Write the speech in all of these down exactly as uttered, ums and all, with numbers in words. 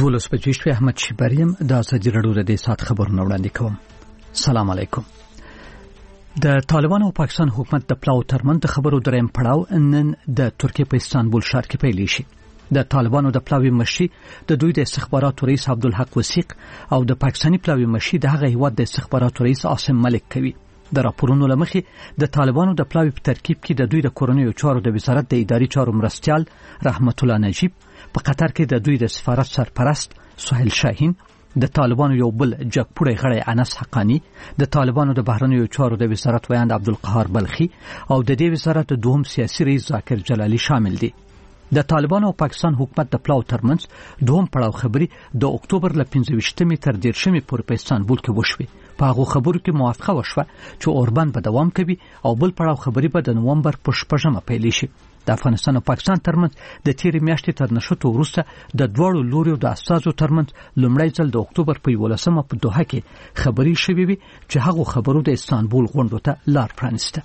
دولس بجې شوې. احمد شیبریم د ازادي راډیو د دې ساعت خبرونه وړاندې کوم. سلام علیکم. د طالبانو او پاکستان حکومت د پلاو ترمن د خبرو دریم پړاو نن د ترکیه په استانبول ښار کې پیل شي. د طالبانو د پلاوی مشي د دوی د استخباراتو رئیس عبدالحق وثیق او د پاکستاني پلاوی مشي د هغه هیواد د استخباراتو رئیس عاصم ملک کوي. د راپورونو لمخې د طالبانو د پلاوی په ترکیب کې د دوی د کورنیو چارو د وزارت د اداري چارو مرستیال رحمت الله نجیب، په قطر کې د دوی د سفارت سرپرست سهیل شاهین، د طالبانو یو بل جګپوړی غړی انس حقانی، د طالبانو د بهرنیو چارو د وزارت ویاند عبدالقهار بلخی او د دې وزارت دوهم سیاسي رئیس ذاکر جلالی شامل دي. د طالبانو او پاکستان حکومت د پلاو ترمنځ دوهم پړاو خبري د اکتوبر ل پنځه ویشتمې تر دیرشمې پورې په استانبول کې وشوه. په هغه خبرو کې موافقه وشوه چې اوربان به دوام کوي او بل پړاو خبري به د نومبر په شپږمه پیل شي. د افغانستان او پاکستان ترمنځ د تیرې میاشتې تر نشټو وروسته د دوړو لوريو د اساسو ترمنځ لومړی ځل د اکتوبر په یولسمه په دوحه کې خبري شوې وي چې هغه خبرو د استانبول غونډو ته لار پرانسته.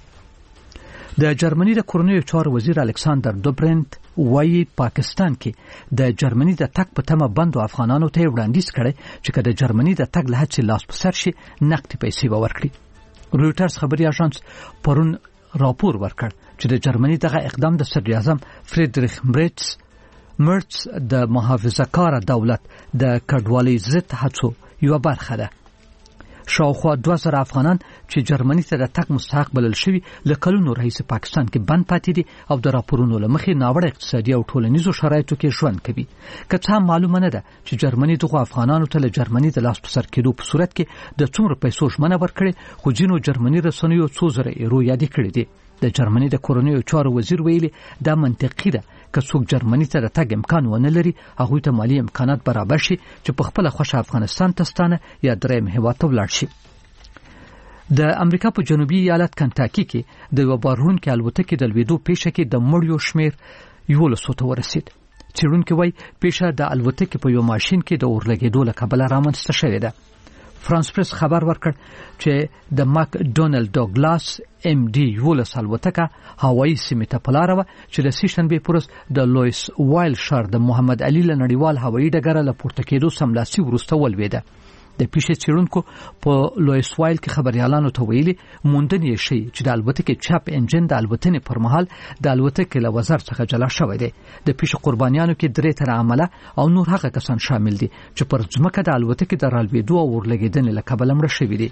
د جرمني د کورنیو چارو وزیر الکساندر دوبرنت وایي پاکستان کې د جرمني د تک په تمه بندو افغانانو ته وړاندیز کړي چې کله د جرمني د تک له هڅې لاس په سر شي نقدي پیسې به ورکړي. رویټرز خبري اژانس پرون راپور ورکړ چې د جرمني دغه اقدام د صدر اعظم فریدریخ مرتز مرتز د محافظه‌کار دولت د کډوالۍ ضد هڅو یو برخه ده. شاوخوا دوه زره افغانان چې جرمني ته د تګ مستحق بلل شوي له کلونو راهیسې پاکستان کې بند پاتې دي او د راپورونو له مخې ناوړه اقتصادي او ټولنیزو شرایطو کې ژوند کوي. که څه هم معلومه نه ده چې جرمني دغه افغانانو ته له جرمني د لاس په سر کېدو په صورت کې د څومره پیسو ژمنه ورکړي، خو ځینو جرمني رسنیو څو زره یورو یادې کړي دي. د جرمني د کورنیو چارو وزیر ویلي دا منطقي ده که څوک جرمني ته د تګ امکان ونه لري هغوی ته مالی امکانات برابر شي چې په خپله خوښه افغانستان ته ستانه یا درېیم هېواد ته ولاړ شي. د امریکا په جنوبي ایالت کنټاکي کې د یو بارونکي الوتکې د لوېدو پیښه کې د مړیو شمیر یولسو ته ورسید. څېړونکي وایي پیښه د الوتکې په یو ماشین کې د اورلګېدو له کبله رامنځته شوې ده. فرانس پریس خبر ورکړ چې د ماک ډونالد ډاګلاس ام ډي یولس الوتکه هوایي سیمې ته په لاره وه چې د سې شنبې په ورځ د لویس وایل ښار د محمد علي له نړیوال هوایي ډګره له پورته کېدو سملاسي وروسته ولوېده. د پیښې څېړونکو په لویس وایل کې خبريالانو ته ویلي موندنې شي چې د الوتکې چپ انجن د الوتنې پر مهال د الوتکې له وزر څخه جلا شوی دی. د پیښې قربانیانو کې درې تر عمله او نور هغه کسان شامل دي چې پر ځمکه د الوتکې د رالوېدو او ورلګېدنې له کبله مړه شوي دي.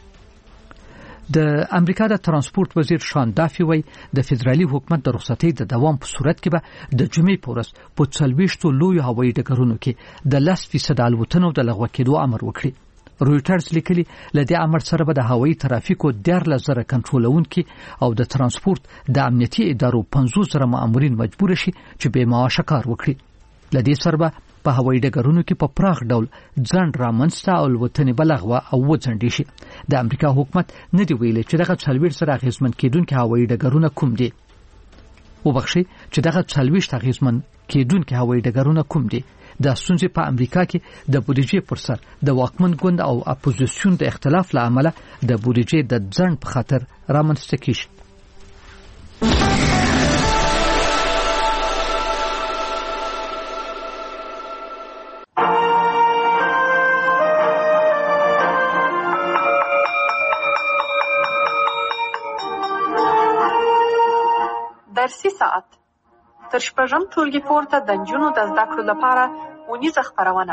د امریکا د ترانسپورت وزیر شان دافي وایي د فدرالي حکومت د رخصتۍ د دوام په صورت کې به د جمعې په ورځ په څلوېښتو لویو هوایي ډګرونو کې د لس فیصده الوتنو د لغوه کېدو امر وکړي. رویټرز لیکلي له دې امر سره به د هوایي ترافیکو دیارلس زره کنټرولونکي او د ترانسپورت د امنیتي ادارو پنځوس زره مامورین مجبور شي چې بې معاشه کار وکړي. له دې سره به په هوایي ډګرونو کې په پراخ ډول ځنډ رامنځته او الوتنې به لغوه او وځنډې شي. د امریکا حکومت نه دی ویلي چې دغه څلوېښت زره اغېزمن کېدونکي هوایي ډګرونه کوم دي. وبخښئ چې دغه څلوېښت اغېزمن کېدونکي هوایي ډګرونه کوم دي. د ستونزې په امریکا کې د بودیجې پر سر د واکمن ګوند او اپوزیسیون د اختلاف له امله د بودیجې د ځنډ په خاطر رامنځته کیږي. درسي ساعت تر شپږم ټولګي پورته د نجونو د زده کړو لپاره اونیزه خپرونه.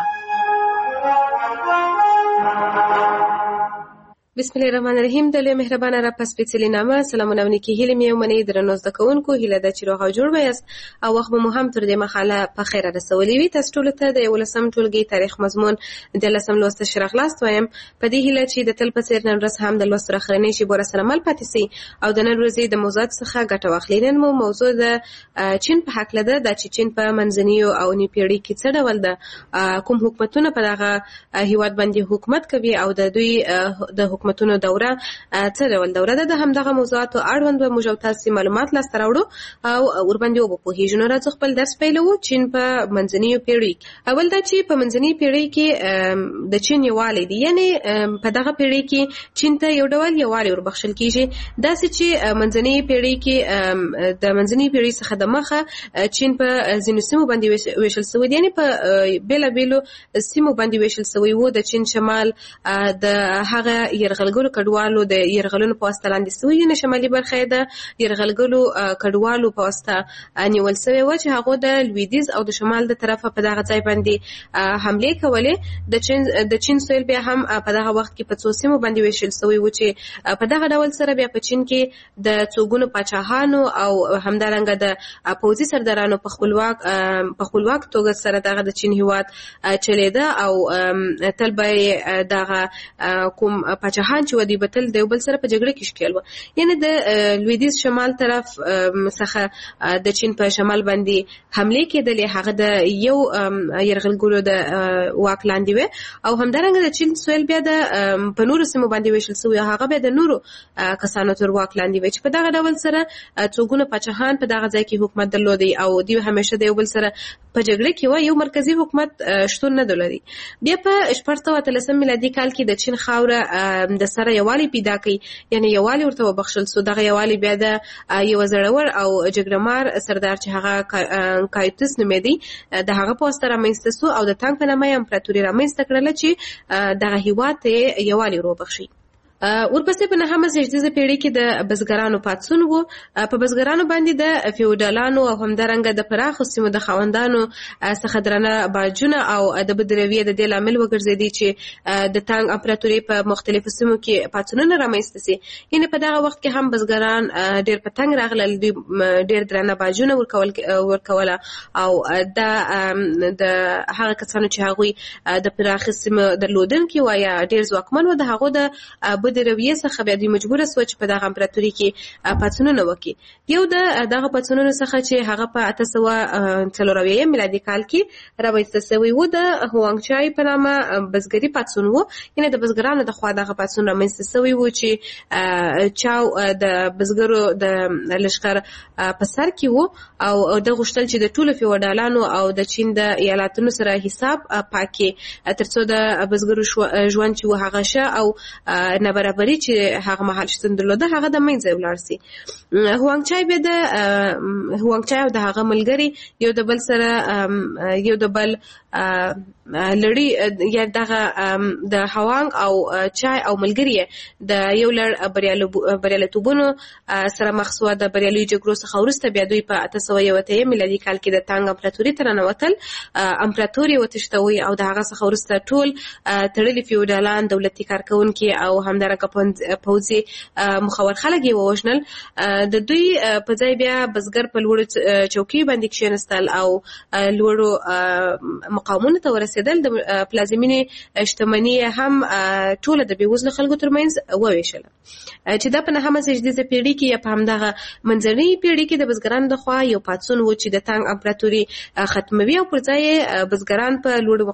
بسم الله الرحمن الرحیم. د لوی مهربانه را پس سپېڅلې نامه سلامونه او نیکي هیلې مې ومنئ. درنو زده کوونکو هیله ده چې روغ او جوړ به یاست او وخت مو هم تر دې مخاله په خیره رسولې وي. تاسو ټولو ته د یولسم ټولګي تاریخ مضمون د لسم لوست ښه راغلاست وایم. په دې هیله چې د تل په څېر نن ورځ هم د لوست تر اخرنۍ شېبو راسره مل پاتې سئ او د نن ورځې د موضوعاتو څخه ګټه واخلئ. نن مو موضوع د چین په هکله ده. دا چې چین په منځنیو او نوي پیړۍ کې څه ډول ده، کوم حکومتونه په دغه هیواد باندې حکومت کوي او د دوی د حکومتونو دوره څه ډول دوره ده. د همدغه موضوعاتو اړوند به موږ تاسو معلومات لاسته راوړو او ورباندې وپوهیږو. نو راځو خپل درس پیلوو. چین په منځنۍ پیړۍ اول دا چې په منځنۍ پیړۍ کې د چین یووالی دی، یعنی په دغه پیړۍ کې چین ته یو ډول یووالی وربخښل کیږي. داسې چې منځنۍ پیړۍ کې د منځنۍ پیړۍ څخه د مخه چین په ځینو سیمو باندې ویشل شوی دی، یعنی په بیلابیلو سیمو باندې ویشل شوی وو. د چین شمال د هغه یرغلګرو کډوالو د یرغلونو په واسطه لاندې شوی، یعنی شمالي برخه د یرغلګرو کډوالو په واسطه نیول شوی و چې هغه د لویدیځ او د شمال د طرفه په دغه ځای باندې حمله کولې. د چین د چین سویل بیا هم په دغه وخت کې په څو سیمو باندې ویشل شوی و چې په دغه ډول سره بیا په چین کې د څوګونو پاچاهانو او همدارنګه د پوځي سردارانو په خپلواک په خپلواک توګه سره دغه د چین هیواد چلیده او تل به دغه کوم پاچاهان چې ودی بتل د بل سره په جګړه کې شکل و. یعنی د لویدیځ شمال طرف څخه د چین په شمال باندې حمله کېدلې، هغه د یو یرغلګرو د واک لاندې و او همدارنګه د چین سویل بیا د په نورو سیمو باندې ویشل شوی، هغه به د نورو کسانو تر واک لاندې و چې په دغه ډول سره څوګونه پاچاهان په دغه ځای کې حکومت درلودي او دوی همیشه د یو بل سره په جګړه کې و. یو مرکزی حکومت شتون نه درلودي. بیا په شپږ سوه اتلسم میلادي کال کې د چین خاوره د سره یووالی پیدا کړي، یعنی یووالی ورته وبخښل شو. دغه یووالی بیا د یو زړور او جګړهمار سردار چې هغه کایتوس نومېدی د هغه په واسطه رامنځته شو او د تانګ په نامه امپراتوري رامنځته کړله چې دغه هیواد ته یووالی وروبخښي. ورپسې په نهمه زیږدیزه پیړۍ کې د بزګرانو پاڅون وو. په بزګرانو باندې د فیوډالانو او همدارنګه د پراخو سیمو د خاوندانو څخه درنه باجونه او د بدرویه د دې لامل وګرځېدي چې د تانګ امپراتوري په مختلفو سیمو کې پاڅونونه رامنځته سي. یعنی په دغه وخت کې هم بزګران ډېر په تنګ راغلل، ډېر درنه باجونه ورکول ورکوله او د د هغه کسانو چې هغوی د پراخو سیمو درلودونکي و یا ډېر ځواکمن و، د هغو د د رویه څخه بیا دوی مجبور شو چې په دغه امپراتوري کې پاڅونونه وکړي. یو د دغه پاڅونونو څخه چې هغه په اته سوه څلور اویایم میلادي کال کې رامنځته شوی و د هوانګ چای په نامه بزګري پاڅون و. یعنی د بزګرانو د خوا دغه پاڅون رامنځته شوی و چې چاو د بزګرو د لښکر په سر کې و او د غوښتل چې د ټولو فیوډالانو او د چین د ایالاتونو سره حساب پاکي ترڅو د بزګرو ژوند چې و هغه شه او برابرۍ چې هغه مهال شتون درلوده هغه د منځه ولاړ سي. هوانګ چای به د هوانګ چای او د هغه ملګری یو د بل سره یو د بل لړۍ یا دغه د هوانګ او چای او ملګری د یو لړ بریالیتوبونو سره مخ شو. د بریالي جګړو څخه وروسته بیا دوی په اته سوه یو اتیا میلادي کال کې د تانګ امپراتوري ته ننوتل. امپراتوري وتښتوي او د هغه څخه وروسته ټول تړلي فیوډالان، دولتي کارکونکي او همدارنګه پوځي مخور خلک یې ووژنل. د دوی په ځای بیا بزګر په لوړو چوکیو باندې کښېنستل او لوړو مقامونو ته ورسېدل. د پلازمینې شتمني هم ټوله د بېوزلو خلکو ترمنځ وویشله چې دا په نهمه زیږدیزه پیړۍ کې یا په همدغه منځنۍ پیړۍ کې د بزګرانو د خوا یو پاڅون و چې د تانګ امپراتوري ختموي او پر ځای بزګران په لوړو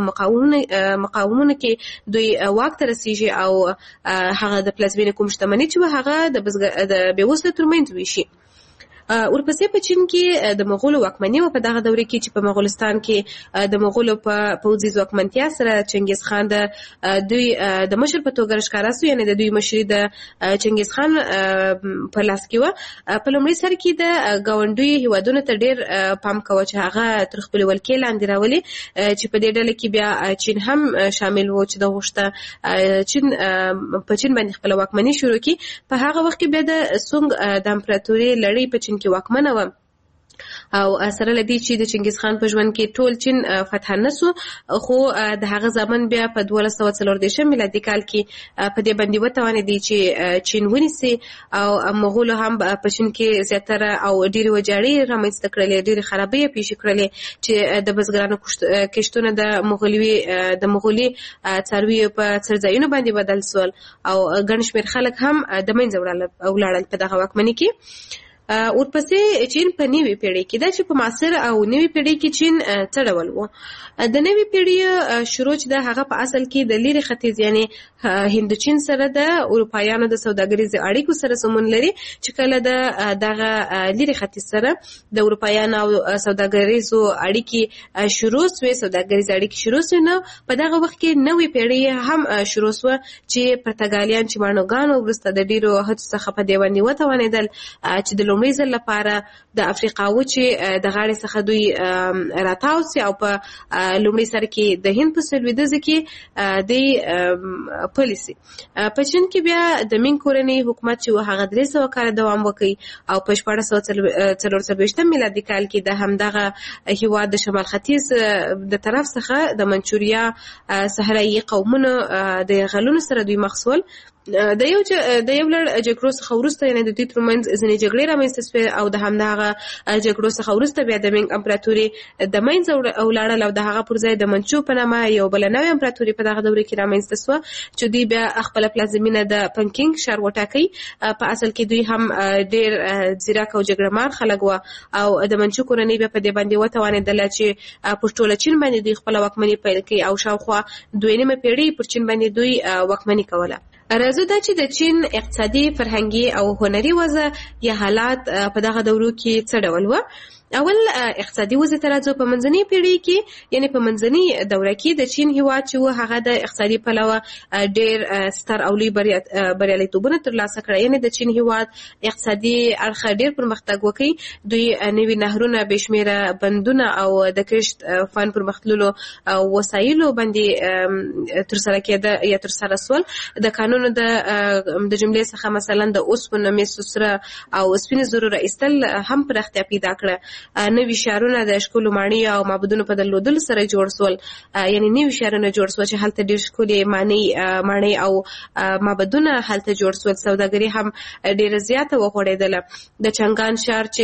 مقامونو کې دوی واک ته رسیږي او هغه د پلازمینې کوم شتمني چې هغه د د بېوزلو ترمنځ ویشي. ورپسې په چین کې د مغولو واکمني و په دغه دوره کې چې په مغولستان کې د مغولو په پوځي ځواکمنتیا سره چنګیز خان د دوی د مشر په توګه ښکاره شو. یعنی د دوی مشري د چنګیز خان په لاس کې و. په لومړي سر کې د ګاونډیو هیوادونو ته ډېر پام کوه چې هغه تر خپلې ولکې لاندې راولي، چې په دې ډله کې بیا چین هم شامل و چې د غوښته چین په چین باندې خپله واکمني شروع کړي. په هغه وخت کې بیا د سونګ د امپراتوري لړۍ په چین کې واکمنه وه او سره لدی چې د چنګیز خان په ژوند کې ټول چین فتح نسو، خو د هغه ځمن بیا په دوه سوه څلور دیرشم میلادي کال کې په دې باندې وتوانېدی چې چین ونیسي او مغولو هم په چین کې زیاتره او ډېرې ویجاړۍ رامنځته کړلې، ډېرې خرابۍ یې پیښې کړلې چې د بزګرانو کښتونه د مغولي د مغولي څارویو په څړځایونو باندې بدل شول او ګڼ شمېر خلک هم د منځه ولاړل په دغه واکمنۍ کې. ورپسې چین په نوي پیړۍ کې دا چې په معاصر او نوي پیړۍ کې چین څه ډول و. د نوي پیړۍ شروع چې د هغه په اصل کې د لیرې ختیځ یعنی هندوچین سره د اروپایانو د سوداګریزو اړیکو سره سمون لري چې کله د دغه لیرې ختیځ سره د اروپایانو او سوداګریزو اړیکې شروع شوې سوداګریزو اړیکې شروع شوې نو په دغه وخت کې نوې پیړۍ هم شروع شوه چې پرتګالیان چې مانوګانو وروسته د ډیرو هڅو څخه په دې باندې وتوانېدل چې د لومړي ځل لپاره د افریقا وچې د غاړې څخه دوی راتاو سي او په لومړي سر کې د هند په سلویدزه کې د پالیسي په چین کې بیا د مینګ کورنۍ حکومت چې هغه درې سوه کاله دوام وکړي او په شپاړس سوه څلور څلوېښتم میلادي کال کې د همدغه هیواد د شمال ختیځ د طرف څخه د منچوریا صحرایي قومونو د غلونو سره دوی مخ شول. د یو د یو لړ جګړو څخه وروسته یعنې د دوی ترمنځ ځینې جګړې رامنځته شوې او د همدغه جګړو څخه وروسته بیا د مینګ امپراتوري د منځه ولاړل او د هغه پر ځای د منچو په نامه یو بله نوې امپراتوري په دغه دوره کې رامنځته شوه چې دوی بیا خپله پلازمینه د پنکینګ ښار وټاکئ. په اصل کې دوی هم ډېر ځیرک او جګړه مار خلک وه او د منچو کورنۍ بیا په دې باندې وتوانېدله چې پر ټوله چین باندې دوی خپله واکمني پیل کړي او شاوخوا دوه نیمه پیړۍ پر چین باندې دوی واکمني کوله. راځو دا چې د چین اقتصادي، فرهنګي او هنري وضع یا حالات په دغه دورو کې څه ډول و. اول اقتصادي وضع ته راځو. په منځنۍ پیړۍ کې یعنی په منځنۍ دوره کې د چین هیواد چې و هغه د اقتصادي پلوه ډېر ستر او لوی بریالیتوبونه ترلاسه کړل. یعنی د چین هیواد اقتصادي اړخ ډېر پرمختګ وکړي. دوی نوي نهرونه، بې شمېره بندونه او د کښت فن پرمختللو وسایلو باندې ترسره کېده یا ترسره سول. د کانونو د د جملې څخه مثلا د اوسپنې، مسو، سره او سپینو زرو را ایستل هم پراختیا پیدا کړه. نوي ښارونه د ښکلو ماڼۍ او معبدونو په درلودلو سره جوړ سول. یعنی نوي ښارونه جوړ سول چې هلته ډېر ښکلې ماڼۍ او معبدونه هلته جوړ سول. سوداګري هم ډېره زیاته وغوړېدله. د چنګان ښار چې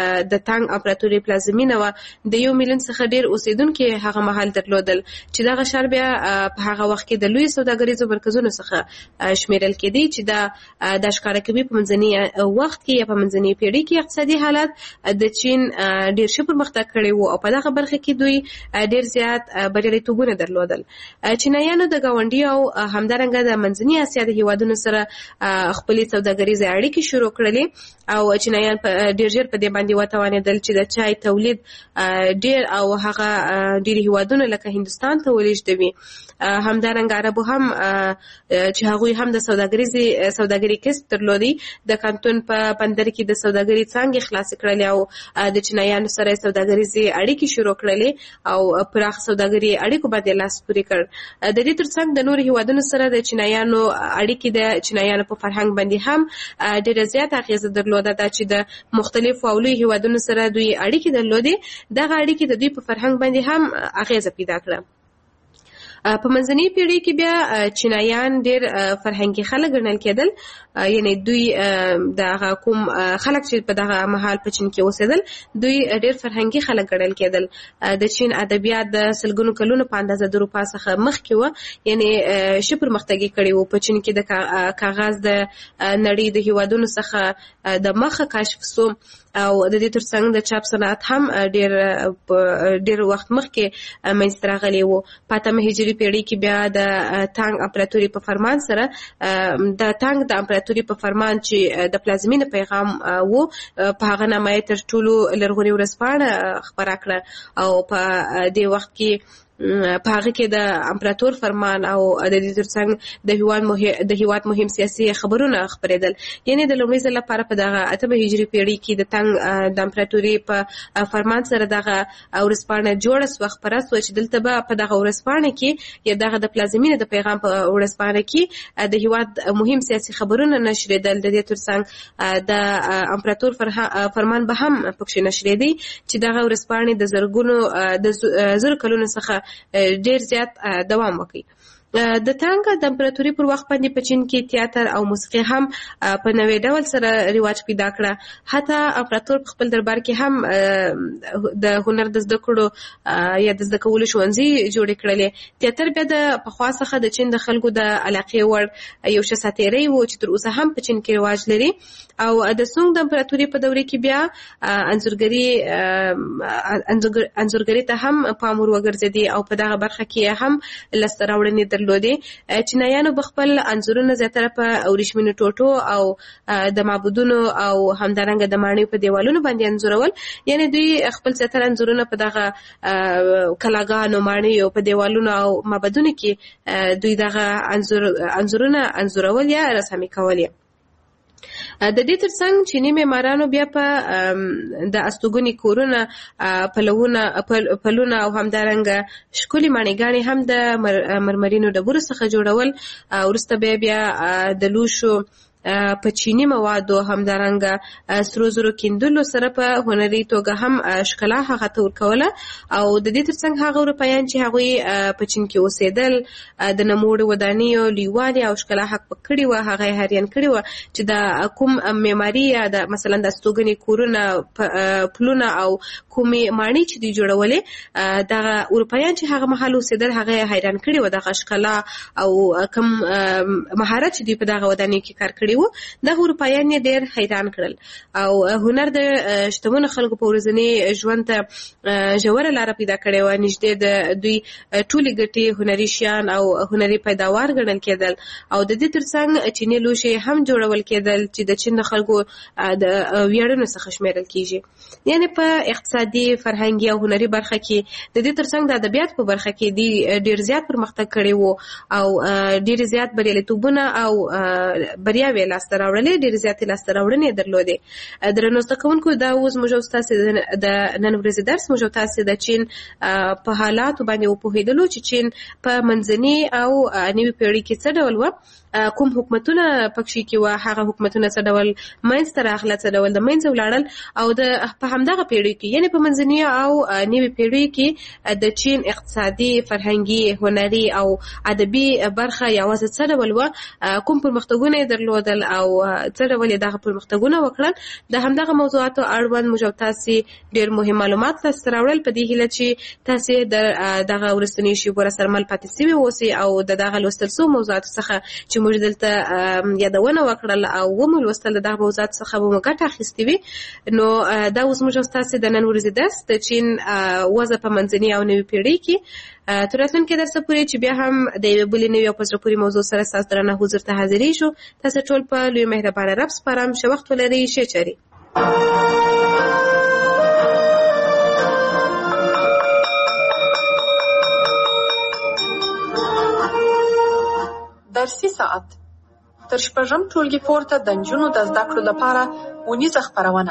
د تانګ امپراتورۍ پلازمینه وه د یو میلیون څخه ډېر اوسېدونکي هغه مهال درلودل چې دغه ښار بیا په هغه وخت کې د لوی سوداګریزو مرکزونو څخه شمیرل کېدی چې دا د ښکاره کوي په منځني وخت کې یا په منځنۍ پیړۍ کې اقتصادي حالات د چین ډېر ښه پرمختګ کړی و او په دغه برخه کې دوی ډېر زیات بریالیتوبونه درلودل. چینایانو د ګاونډي او همدارنګه د منځنۍ اسیا د هیوادونو سره خپلې سوداګریزې اړیکې شروع کړلې او چینایان ډېر ژر په دې باندې وتوانېدل چې د چای تولید ډېر او هغه ډېر هیوادونه لکه هندوستان ته ولېږدوي. همدارنګه عربو هم چې هغوی هم د سوداګریزې سوداګري کسب درلودی د کانتون په بندر کې د سوداګري څانګې خلاصې کړلې او د چینایانو سره سوداګریزې اړیکې شروع کړلې او پراخ سوداګري اړیکو باندې لاس پورې کړ. د دې ترڅنګ د نورو هیوادونو سره د چینایانو اړیکې د چینایانو په فرهنګ باندې هم ډېره زیاته اغېزه درلوده. دا چې د مختلفو او لویو هیوادونو سره دوی اړیکې درلودې دغه اړیکې د دوی په فرهنګ باندې هم اغېزه پیدا کړه. په منځنۍ پیړۍ کې بیا چینایان ډېر فرهنګي خلک ګڼل کېدل. یعنی دوی دغه کوم خلک چې په دغه مهال په چین کې اوسېدل دوی ډېر فرهنګي خلک ګڼل کېدل. د چین ادبیات د سلګونو کلونو په اندازه د اروپا څخه مخکې وه. یعنی ښه پرمختګ یې کړی و. په چین کې د کاغذ د نړۍ د هیوادونو څخه د مخه کشف سو او د دې ترڅنګ د چاپ صنعت هم ډېر ډېر وخت مخکې منځته راغلی و. په اتمه هجري پیړۍ کې بیا د تانګ امپراتورۍ په فرمان سره د تانګ د امپراتورۍ په فرمان چې د پلازمینه پیغام و په هغه نامه یې تر ټولو لرغونې ورځپاڼه خپره کړه او په دې وخت کې په هغه کې د امپراتور فرمان او د دې ترڅنګ د هیواد د هیواد مهم سیاسي خبرونه خپرېدل. یعنی د لومړي ځل لپاره په دغه اتمه هجري پیړۍ کې د تانګ د امپراتورۍ په فرمان سره دغه ورځپاڼه جوړه سوه، خپره سوه چې دلته به په دغه ورځپاڼه کې یا دغه د پلازمینې د پیغام په ورځپاڼه کې د هیواد مهم سیاسي خبرونه نشریدل. د دې ترڅنګ د امپراتور فرمان به هم پکښې نشریدی چې دغه ورځپاڼې د زرګونو د زرو کلونو څخه ډېر زیات دوام وکړي. د تانګ د امپراتوري پر وخت باندې په چین کې تیاتر او موسیقي هم په نوې ډول سره رواج پیدا کړه. حتی امپراتور په خپل دربار کې هم د هنر د زده کړو یا د زده کولو ښوونځي جوړ کړل. تیاتر بیا د پخوا څخه د چین د خلکو د علاقې وړ یو څه ساتيري وو چې تر اوسه هم په چین کې رواج لري. او د سونګ د امپراتوري په دوره کې بیا انځورګري انځورګري ته هم پام ور وګرځېدي او په دغه برخه کې هم لسته راوړنې درلودې. چینایانو بخپل انځورونه زیاتره په ورېښمینو ټوټو او د معبودونو او همدارنګه د ماڼیو په دیوالونو باندې انځورول. یعنی دوی خپل زیاتره انځورونه په دغه کلاګانو ماڼیو په دیوالونو او معبدونو کې دوی دغه انځور انځورونه انځورول یا رسامي کول. د دې ترڅنګ چینی معمارانو بیا په د استوګنی کورونه پلوونه پلونه او همدارنګه ښکلي ماڼیګانې هم د مرمرینو ډبرو څخه جوړول. وروسته بیا بیا د لوښو په چینی موادو همدارنګه سرو زرو کیندلو سره په هنري توګه هم ښکلا هغه ته ورکوله. او د دې ترڅنګ هغه اروپایان چې هغوی په چین کې اوسېدل د نموړو ودانیو لیوالي او ښکلا حق پکړی و هغه هریان کړی و چې د کوم معماري یا د مثلا د استوګنې کورونه پلونه او کومې ماڼۍ چې دوی جوړولې دغه اروپایان چې هغه مهال اوسېدل هغه حیران کړي و دغه ښکلا او کوم مهارت چې دوی په دغه ودانیو کې کار کړی و. دغه اروپایان یې ډېر حیران کړل او هنر د شتمنو خلکو په ورځني ژوند ته ژوره لاره پیدا کړې وه. نږدې د دوی ټولې ګټې هنري شیان او هنري پیداوار ګڼل کېدل. او د دې ترڅنګ چیني لوښي هم جوړول کېدل چې د چین د خلکو د ویاړونو څخه شمیرل کېږي. یعنی په اقتصادي فرهنګي او هنري برخه کې د دې ترڅنګ د ادبیات په برخه کې دی ډېر زیات پرمختګ کړی وو او ډېر زیات بریالیتوبونه او بریاوې لاسته راوړلې ډېر زیاتې لاسته راوړنې درلودې. درنو زده کوونکو دا اوس موږ او تاسو د نن ورځې درس موږ تاسو د چین په حالاتو باندې وپوهېدلو چې چین په منځني او نوي پیړۍ کې څه ډول و، کوم حکومتونه پکښې کې وه، هغه حکومتونه څه ډول منځته راغله، څه ډول د منځه ولاړل. او د په همدغه پیړۍ کې یعنې په منځني او نوي پیړۍ کې د چین اقتصادي فرهنګي هنري او ادبي برخه یوازې څه ډول وه، کوم پرمختګونه یې درلودل او څه ډول یې دغه پرمختګونه وکړل. د همدغه موضوعاتو اړوند موږ او تاسې ډېر مهم معلومات لاسته راوړل په دې هیله چې تاسې د دغه وروستنیو شېبو راسره مل پاتې سوي اوسئ او د دغه لوستل سوو موضوعاتو څخه چې موږ دلته یادونه وکړل او ومو لوستل د دغه موضوعاتو څخه به مو ګټه اخیستې وي. نو دا اوس موږ او تاسې د نن ورځې درس د چین وضع په منځني او نوي پیړۍ کې تر راتلونکي درسه پورې چې بیا هم د یوې بلې نوې او په زړه پورې موضوع سره ستاسو درنه حضور ته حاضرېږو. تاسو ټول په لوی مهربانه رب سپارم. ښه وخت ولرئ. ښې چارې. درسي ساعت تر شپږم ټولګي پورته د نجونو د زده کړو لپاره اونیزه خپرونه.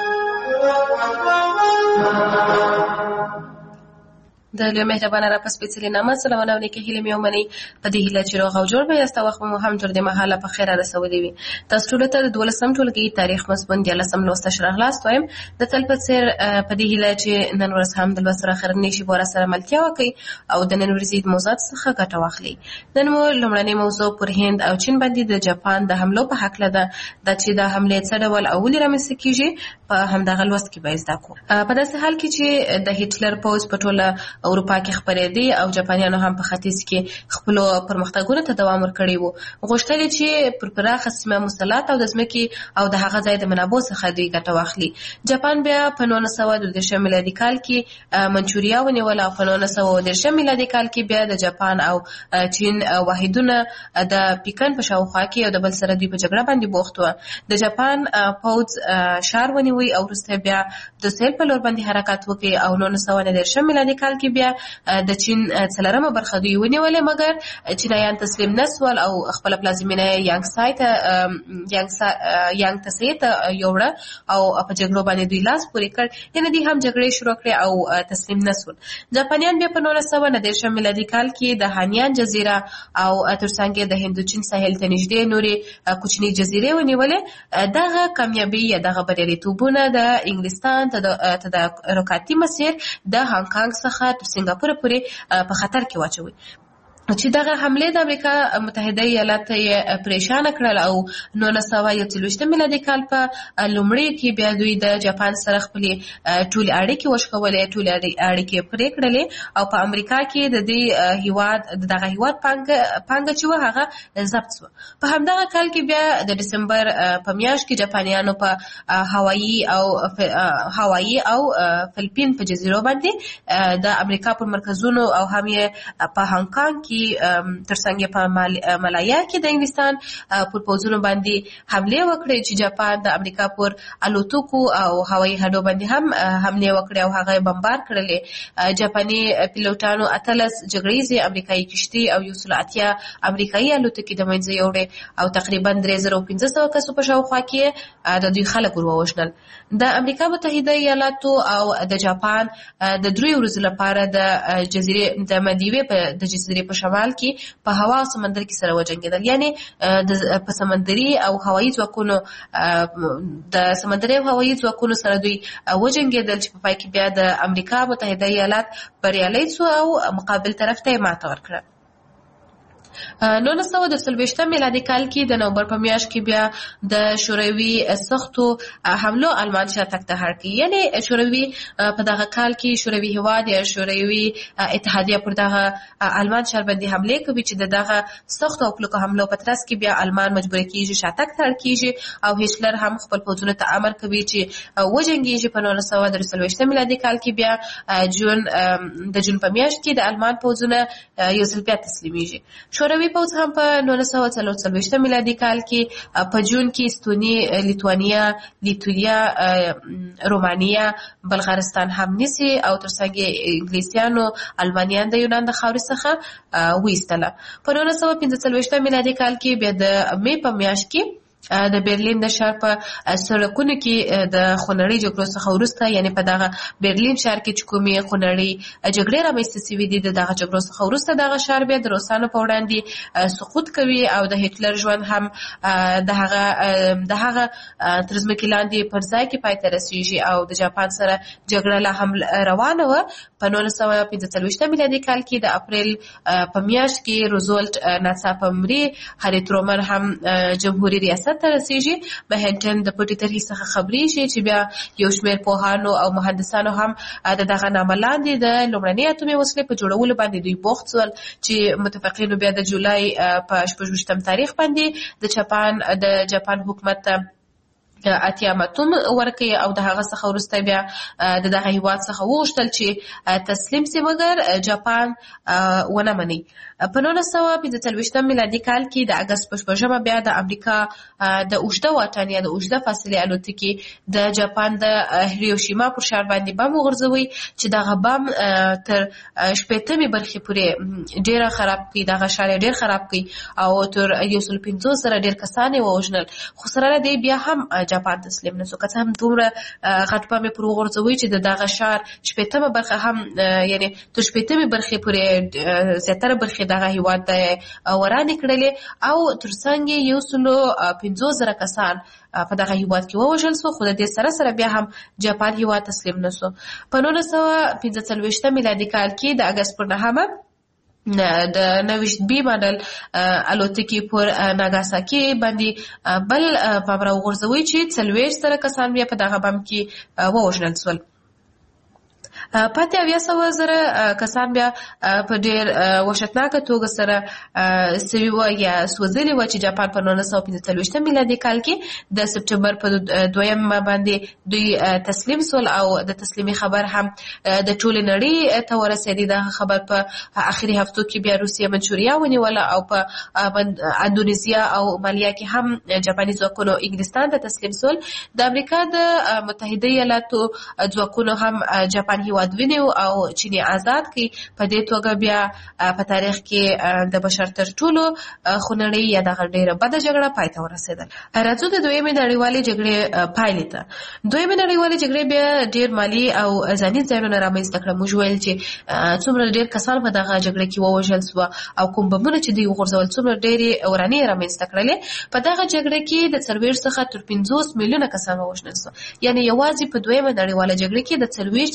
د لوی مهربانه را په سپېڅلي نامه سلامونه او نیکې هیلې مې ومنئ. په دې هیله چې روغ او جوړ به یاست او وخت مو هم تر دې مهاله په خیره رسولی وي. تاسو ټولو ته د دولسم ټولګي تاریخ مضمون دیارلسم لوست ښه راغلاست وایم. د تل په څېر په دې هیله چې نن ورځ هم د لوست سره اخرنۍ شېبو راسره ملتیا وکړئ او د نن ورځې موضوعات څخه ګټه واخلئ. نن مو لومړنۍ موضوع پر هند او چین باندې د جاپان د حملو په هکله ده. دا چې دا حملې څه ډول او ولې رامنځته کېږي په همدغه لوست کې به یې زده کړو. په داسې حال کې چې د هټلر پوځ په ټوله اروپا کې خپرې دی او جاپانیانو هم په ختیځ کې خپلو پرمختګونو ته دوام ورکړی وو. غوښتل یې چې پر پراخه سیمه مسلط او د ځمکې او د هغه ځای د منابعو څخه دوی ګټه واخلي. جاپان بیا په نولس سوه دوه دېرشم میلادي کال کې منچوریا ونیوله او په نولس سوه اووه دېرشم میلادي کال کې بیا د جاپان او چین واحدونه د پیکن په شاوخوا کې یو د بل سره دوی په جګړه باندې بوخت وو. د جاپان پوځ ښار ونیوی او وروسته بیا د سهیل په لور باندې حرکت وکړي او نولس سوه نهه دېرشم میلادي کال کې بیا د چین څلورمه برخه دوی ونیولې، مګر چینایان تسلیم نه سول او خپله پلازمینه یانګسای ته یانګ تسې ته یوړه او په جګړو باندې دوی لاس پورې کړ. یعنې دوی هم جګړې شروع کړې او تسلیم نه سول. جاپانیان بیا په نولس سوه نهه دېرشم میلادي کال کې د هانیان جزیره او تر څنګ یې د هندوچین ساحل ته نږدې نورې کوچنۍ جزیرې ونیولې. دغه کامیابي یا دغه بریالیتوبونه د انګلستان تدارکاتي مسیر د هانګ کانګ څخه تر سنګاپور پورې په خطر کې واچوي. چې دغه حمله د امریکا متحده ایالات یې پریشان کړل او نولس سوه یو څلوېښتم میلادي کال په لومړي کې بیا دوی د جاپان سره خپلې ټولې اړیکې وشکولې، ټولې اړیکې پرې کړلې او په امریکا کې د دې هیواد دغه هیواد پانګه پانګه چې وه هغه ضبط شوه. په همدغه کال کې بیا د ډسمبر په میاشت کې جاپانیانو په هوایي او هوایي او فلپین په جزیرو باندې د امریکا په مرکزونو او هم یې په هانګ کانګ کې ترڅنګ په مالایا کې د انګلستان پر پوځونو باندې حمله وکړې چې جاپان د امریکا پر الوتکو او هوایي هډو باندې هم حمله وکړې او هغه بمبار کړلې. جاپاني پیلوټانو اتلس جګړیزې امریکایي کشتۍ او یو سل اتیا امریکایي الوتکې د منځه یوړې او تقریبا درې زره پنځه سوه کسو په شاوخوا کې د دوی خلک ور ووژنل. د امریکا متحده ایالاتو او د جاپان د دریو ورځو لپاره د جزیرې د مالدیوې په د جزیرې په شمال کې په هوا او سمندر کې سره وجنګېدل، یعنی په سمندري او هوایي ځواکونو د سمندري او هوایي ځواکونو سره دوی وجنګېدل چې په پای کې بیا د امریکا متحده ایالات بریالي شو او مقابل طرف ته یې ماته ورکړه. نولس سوه څلوېښتم میلادي کال کې د نومبر په میاشت کې بیا د شوروي سختو حملو آلمان شاتګ ته هر کړ، یعنی شوروي په دغه کال کې شوروي هیواد یا شوروي اتحادیه پر دغه آلمان شهر باندې حمله کوي چې دغه سختو او کلکو حملو په ترڅ کې بیا آلمان مجبور کیږي شاتګ ته هر کیږي او هټلر هم خپل پوځونو ته امر کوي چې وجنګیږي. په نولس سوه څلوېښتم میلادي کال کې بیا جون د جون په میاشت کې د آلمان پوځونه یو ځل بیا تسلیمیږي. شوروي پوځ هم په نولس سوه څلور څلوېښتم میلادي کال کې په جون کې استوني، لیتوانیا، لیتویا، رومانیا، بلغارستان هم نیسي او ترڅنګ انګلیسیانو المانیان د یونان د خاورې څخه وایستله. په نولس سوه پنځه څلوېښتم میلادي کال کې بیا د مې په میاشت کې د برلین د ښار په سړکونو کې د خونړۍ جګړو څخه وروسته، یعنی په دغه برلین ښار کې چې کومې خونړۍ جګړې رامنځته شوې دي د دغه جګړو څخه وروسته دغه ښار بیا د روسانو په وړاندې سقوط کوي او د هټلر ژوند هم د هغه د هغه تر ځمکې لاندې پر ځای کې پای ته رسېږي او د جاپان سره جګړه لا هم روانه وه. په نولس سوه پنځه څلوېښتم میلادي کال کې د اپریل په میاشت کې روزولټ ناڅاپه مري، هاري ترومن هم جمهوریت ریاست ته رسېږي. مهنټن د پټې طرحې څخه خبرېږي چې بیا یو شمېر پوهانو او مهندسانو هم د دغه نامه لاندې د لومړنۍ اتومي وسلې په جوړولو باندې دوی بوخت شول چې متفقینو بیا د جولای په شپږ ویشتم تاریخ باندې د جاپان د جاپان حکومت ته اتیا متوم ورکړي او د هغه څخه وروسته بیا د دغه هیواد څخه وغوښتل چې تسلیم شي، مګر جاپان ونه مني. په نولس سوه پنځه څلوېښتم میلادي کال کې د اګست په شپږمه بیا د امریکا د اوږده واټن یا د اوږده فاصلې الوتکې د جاپان د هیروشیما پر ښار باندې بم وغورځوي چې دغه بم تر شپېتمې برخې پورې ډېره خراب کړي، دغه ښار یې ډېر خراب کړي او تر یو سل پنځوس زره ډېر کسان یې ووژنل. خو سره له دې بیا هم جاپان تسلیم نه شو، که څه هم دومره غټ بم یې پر وغورځوي چې د دغه ښار شپېتمه برخه هم یعنې تر شپېتمې برخې پورې زیاتره برخې دغه هیواد ته ورانې کړلې او ترڅنګ یې یو سلو پنځوس زره کسان په دغه هیواد کې ووژل شو. خو د دې سره سره بیا هم جاپان هیواد تسلیم نه شو. په نولس سوه پنځه څلوېښتم میلادي کال کې د اګست پر نهمه د نوښت بي ماډل الوتکې پر ناګاساکي باندې بل بم راوغورځوي چې څلوېښت زره کسان بیا په دغه بم کې ووژنل شول. پاتې اویا سوه زره کسان بیا په ډېر وحشتناکه توګه سره سوي وه یا سوځلي وه چې جاپان په نولس سوه پنځه څلوېښتم میلادي کال کې د سپټمبر په دویمه باندې دوی تسلیم شول او د تسلیمي خبر هم د ټولې نړۍ ته ورسېدی. دغه خبر په اخري هفتو کې بیا روسیه منچوریا ونیوله او په اندونیزیا او مالیا کې هم جاپاني ځواکونو انګلستان ته تسلیم شول. د امریکا د متحده ایالاتو ځواکونو هم جاپان هیواد ونیو او چینی آزاد کړي. په دې توګه بیا په تاریخ کې د بشر تر ټولو خونړۍ یا دغه ډېره بده جګړه پای ته ورسېدل. راځو د دویمې نړیوالې جګړې پایلې ته. دویمې نړیوالې جګړې بیا ډېر مالي او ځاني زیانونه رامنځته کړل. موږ ویل چې څومره ډېر کسان په دغه جګړه کې ووژل سوه او کوم بمونه چې دوی وغورځول څومره ډېرې ورانې رامنځته کړلې. په دغه جګړه کې د څلوېښت څخه تر پنځوس میلیونه کسان ووژنل سوه، یعنې یوازې په دویمه نړیواله جګړه کې د څلوېښت څخه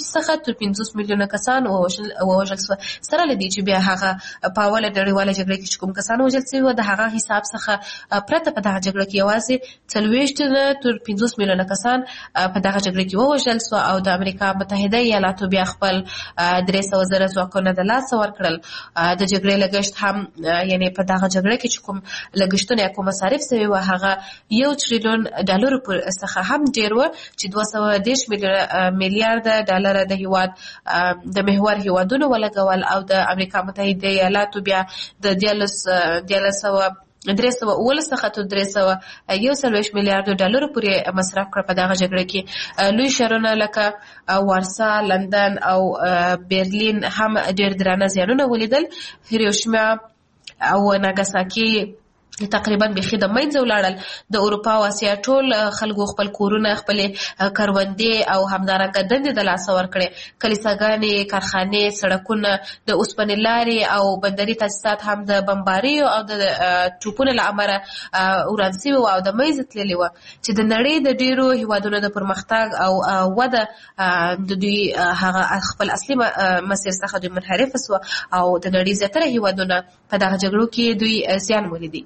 تر پنځوس میلیونه کسان ووژل شول. سره له دې چې بیا هغه په اوله نړیواله جګړه کې چې کوم کسان وژل شوي وو د هغه حساب څخه پرته په دغه جګړه کې یوازې څلوېښت تر پنځوس میلیونه کسان په دغه جګړه کې ووژل شو او د امریکا متحده ایالاتو بیا خپل درې سوه زره ځواکونه د لاسه ورکړل. د جګړې لګښت هم یعنې په دغه جګړه کې چې کوم لګښتونه یا کوم مصارف شوي وو هغه یو تریلیون ډالرو څخه هم ډېر وو چې دوه سوه دېرش میلیارده ډالره د هیواد د محور هیوادونو ولګول او د امریکا متحده ایالاتو بیا د دیارلس دیارلس سوه درې سوه اوولس څخه تر درې سوه یو څلوېښت میلیارډو ډالرو پورې مصرف کړه په دغه جګړه کې. لوی ښارونه لکه وارسا، لندن او برلین هم ډېر درانه زیانونه ولیدل. هیروشیما او ناګاساکي تقریبا بخي د منځه ولاړل. د اروپا او اسیا ټول خلکو خپل کورونه، خپل کروندې او همدارنګه دندې د لاسه ورکړې. کلیساګانې، کارخانې، سړکونه، د اوسپنې لارې او بندري تاسیسات هم د بمباریو او د توپونو له امله وران سوي وو او د منځه تللي وو چې د نړۍ د ډېرو هیوادونو د پرمختګ او وده د دوی هغه خپل اصلي مسیر څخه دوی منحرفه سوه او د نړۍ زیاتره هیوادونه په دغه جګړو کې دوی زیان ولیدي.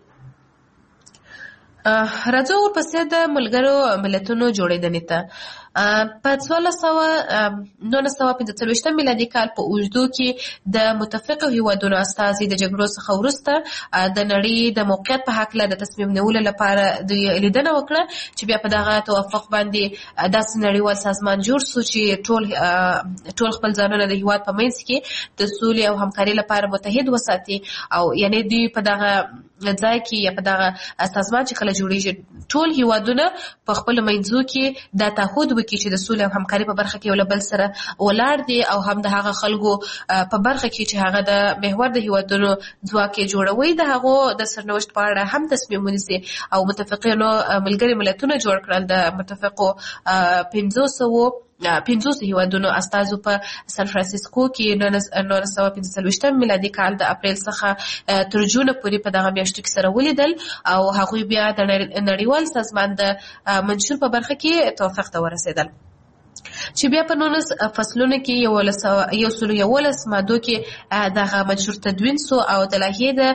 راځو ورپسې د ملګرو ملتونو جوړېدنې ته. په څوارلس سوه نولس سوه پنځه څلوېښتم میلادي کال په اوږدو کې د متفقو هیوادونو استازي د جګړو څخه وروسته د نړۍ د موقعیت په هکله د تصمیم نیولو لپاره دوی لیدنه وکړه چې بیا په دغه توافق باندې داسې نړیوال سازمان جوړ سو چې ټول ټول خپل ځانونه د هیواد په منځ کې د سولې او همکارۍ لپاره متحد وساتي. او یعنې دوی په دغه ځای کې یا په دغه سازمان چې کله جوړېږي ټول هیوادونه په خپل منځو کې دا تعهد وکړي چې د سولې او همکارۍ په برخه کې یو له بل سره ولاړ دي او هم د هغه خلکو په برخه کې چې هغه د محور د هیوادونو ځواک یې جوړوي د هغو د سرنوشت په اړه هم تصمیم ونیسي. او متفقینو ملګري ملتونه جوړ کړل. د متفقو پنځو سوو پنځوس هیوادونو استازو په سان فرانسیسکو کې نولس سوه پنځه څلوېښتم میلادي کال د اپریل څخه تر جونه پورې په دغه میاشتو کې سره ولیدل او هغوی بیا د نړیوال سازمان د منشور په برخه کې توافق ته ورسېدل چې بیا په نولس فصلونو کې یو سلو یولس مادو کې دغه منشور تدوین سو او د لایحې د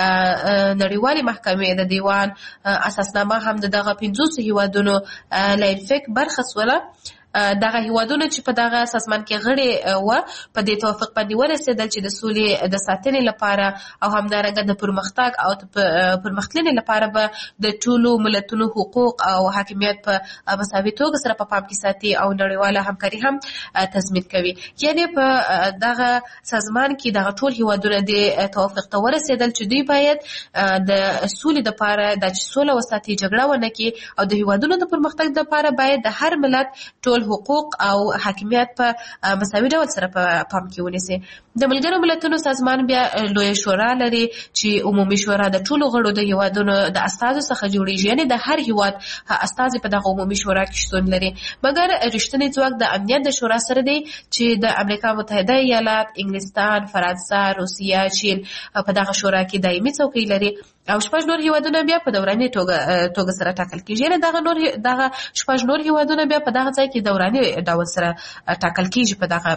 نړیوالې محکمې د دیوان اساسنامه هم د دغه پنځوسو هیوادونو لایحې برخه سوله. دغه هیوادونه چې په دغه سازمان کې غړي و په دې توافق باندې ورسېدل چې د سولې د ساتنې لپاره او همدارنګه د پرمختګ او پرمختلنې لپاره به د ټولو ملتونو حقوق او حاکمیت په مساوي توګه سره په پام کې ساتي او نړیواله همکاري هم تضمین کوي. یعنې په دغه سازمان کې دغه ټول هیوادونه د توافق ته ورسېدل چې دوی باید د سولې لپاره د سوله وساتي، جګړه ونه کړي او د هیوادونو د پرمختګ لپاره باید د هر ملت ټول حقوق او حاکمیت په مساوي ډول سره په پام کې ونیسي. د ملګرو ملتونو سازمان بیا لویه شورا لري چې عمومي شورا د ټولو غړو د هیوادونو د استازو څخه جوړیږي. یعنې د هر هیواد استازي په دغه عمومي شورا کې شتون لري. مګر رښتینی ځواک د امنیت د شورا سره دی چې د امریکا متحده ایالات، انګلستان، فرانسه، روسیه، چین په دغه شورا کې دایمي څوکۍ لري او شپږ نور هیوادونه بیا په دوراني توګه توګه سره ټاکل کیږي. یعنې دغه نور دغه شپږ نور هیوادونه بیا په دغه ځای کې دوراني ډول سره ټاکل کیږي په دغه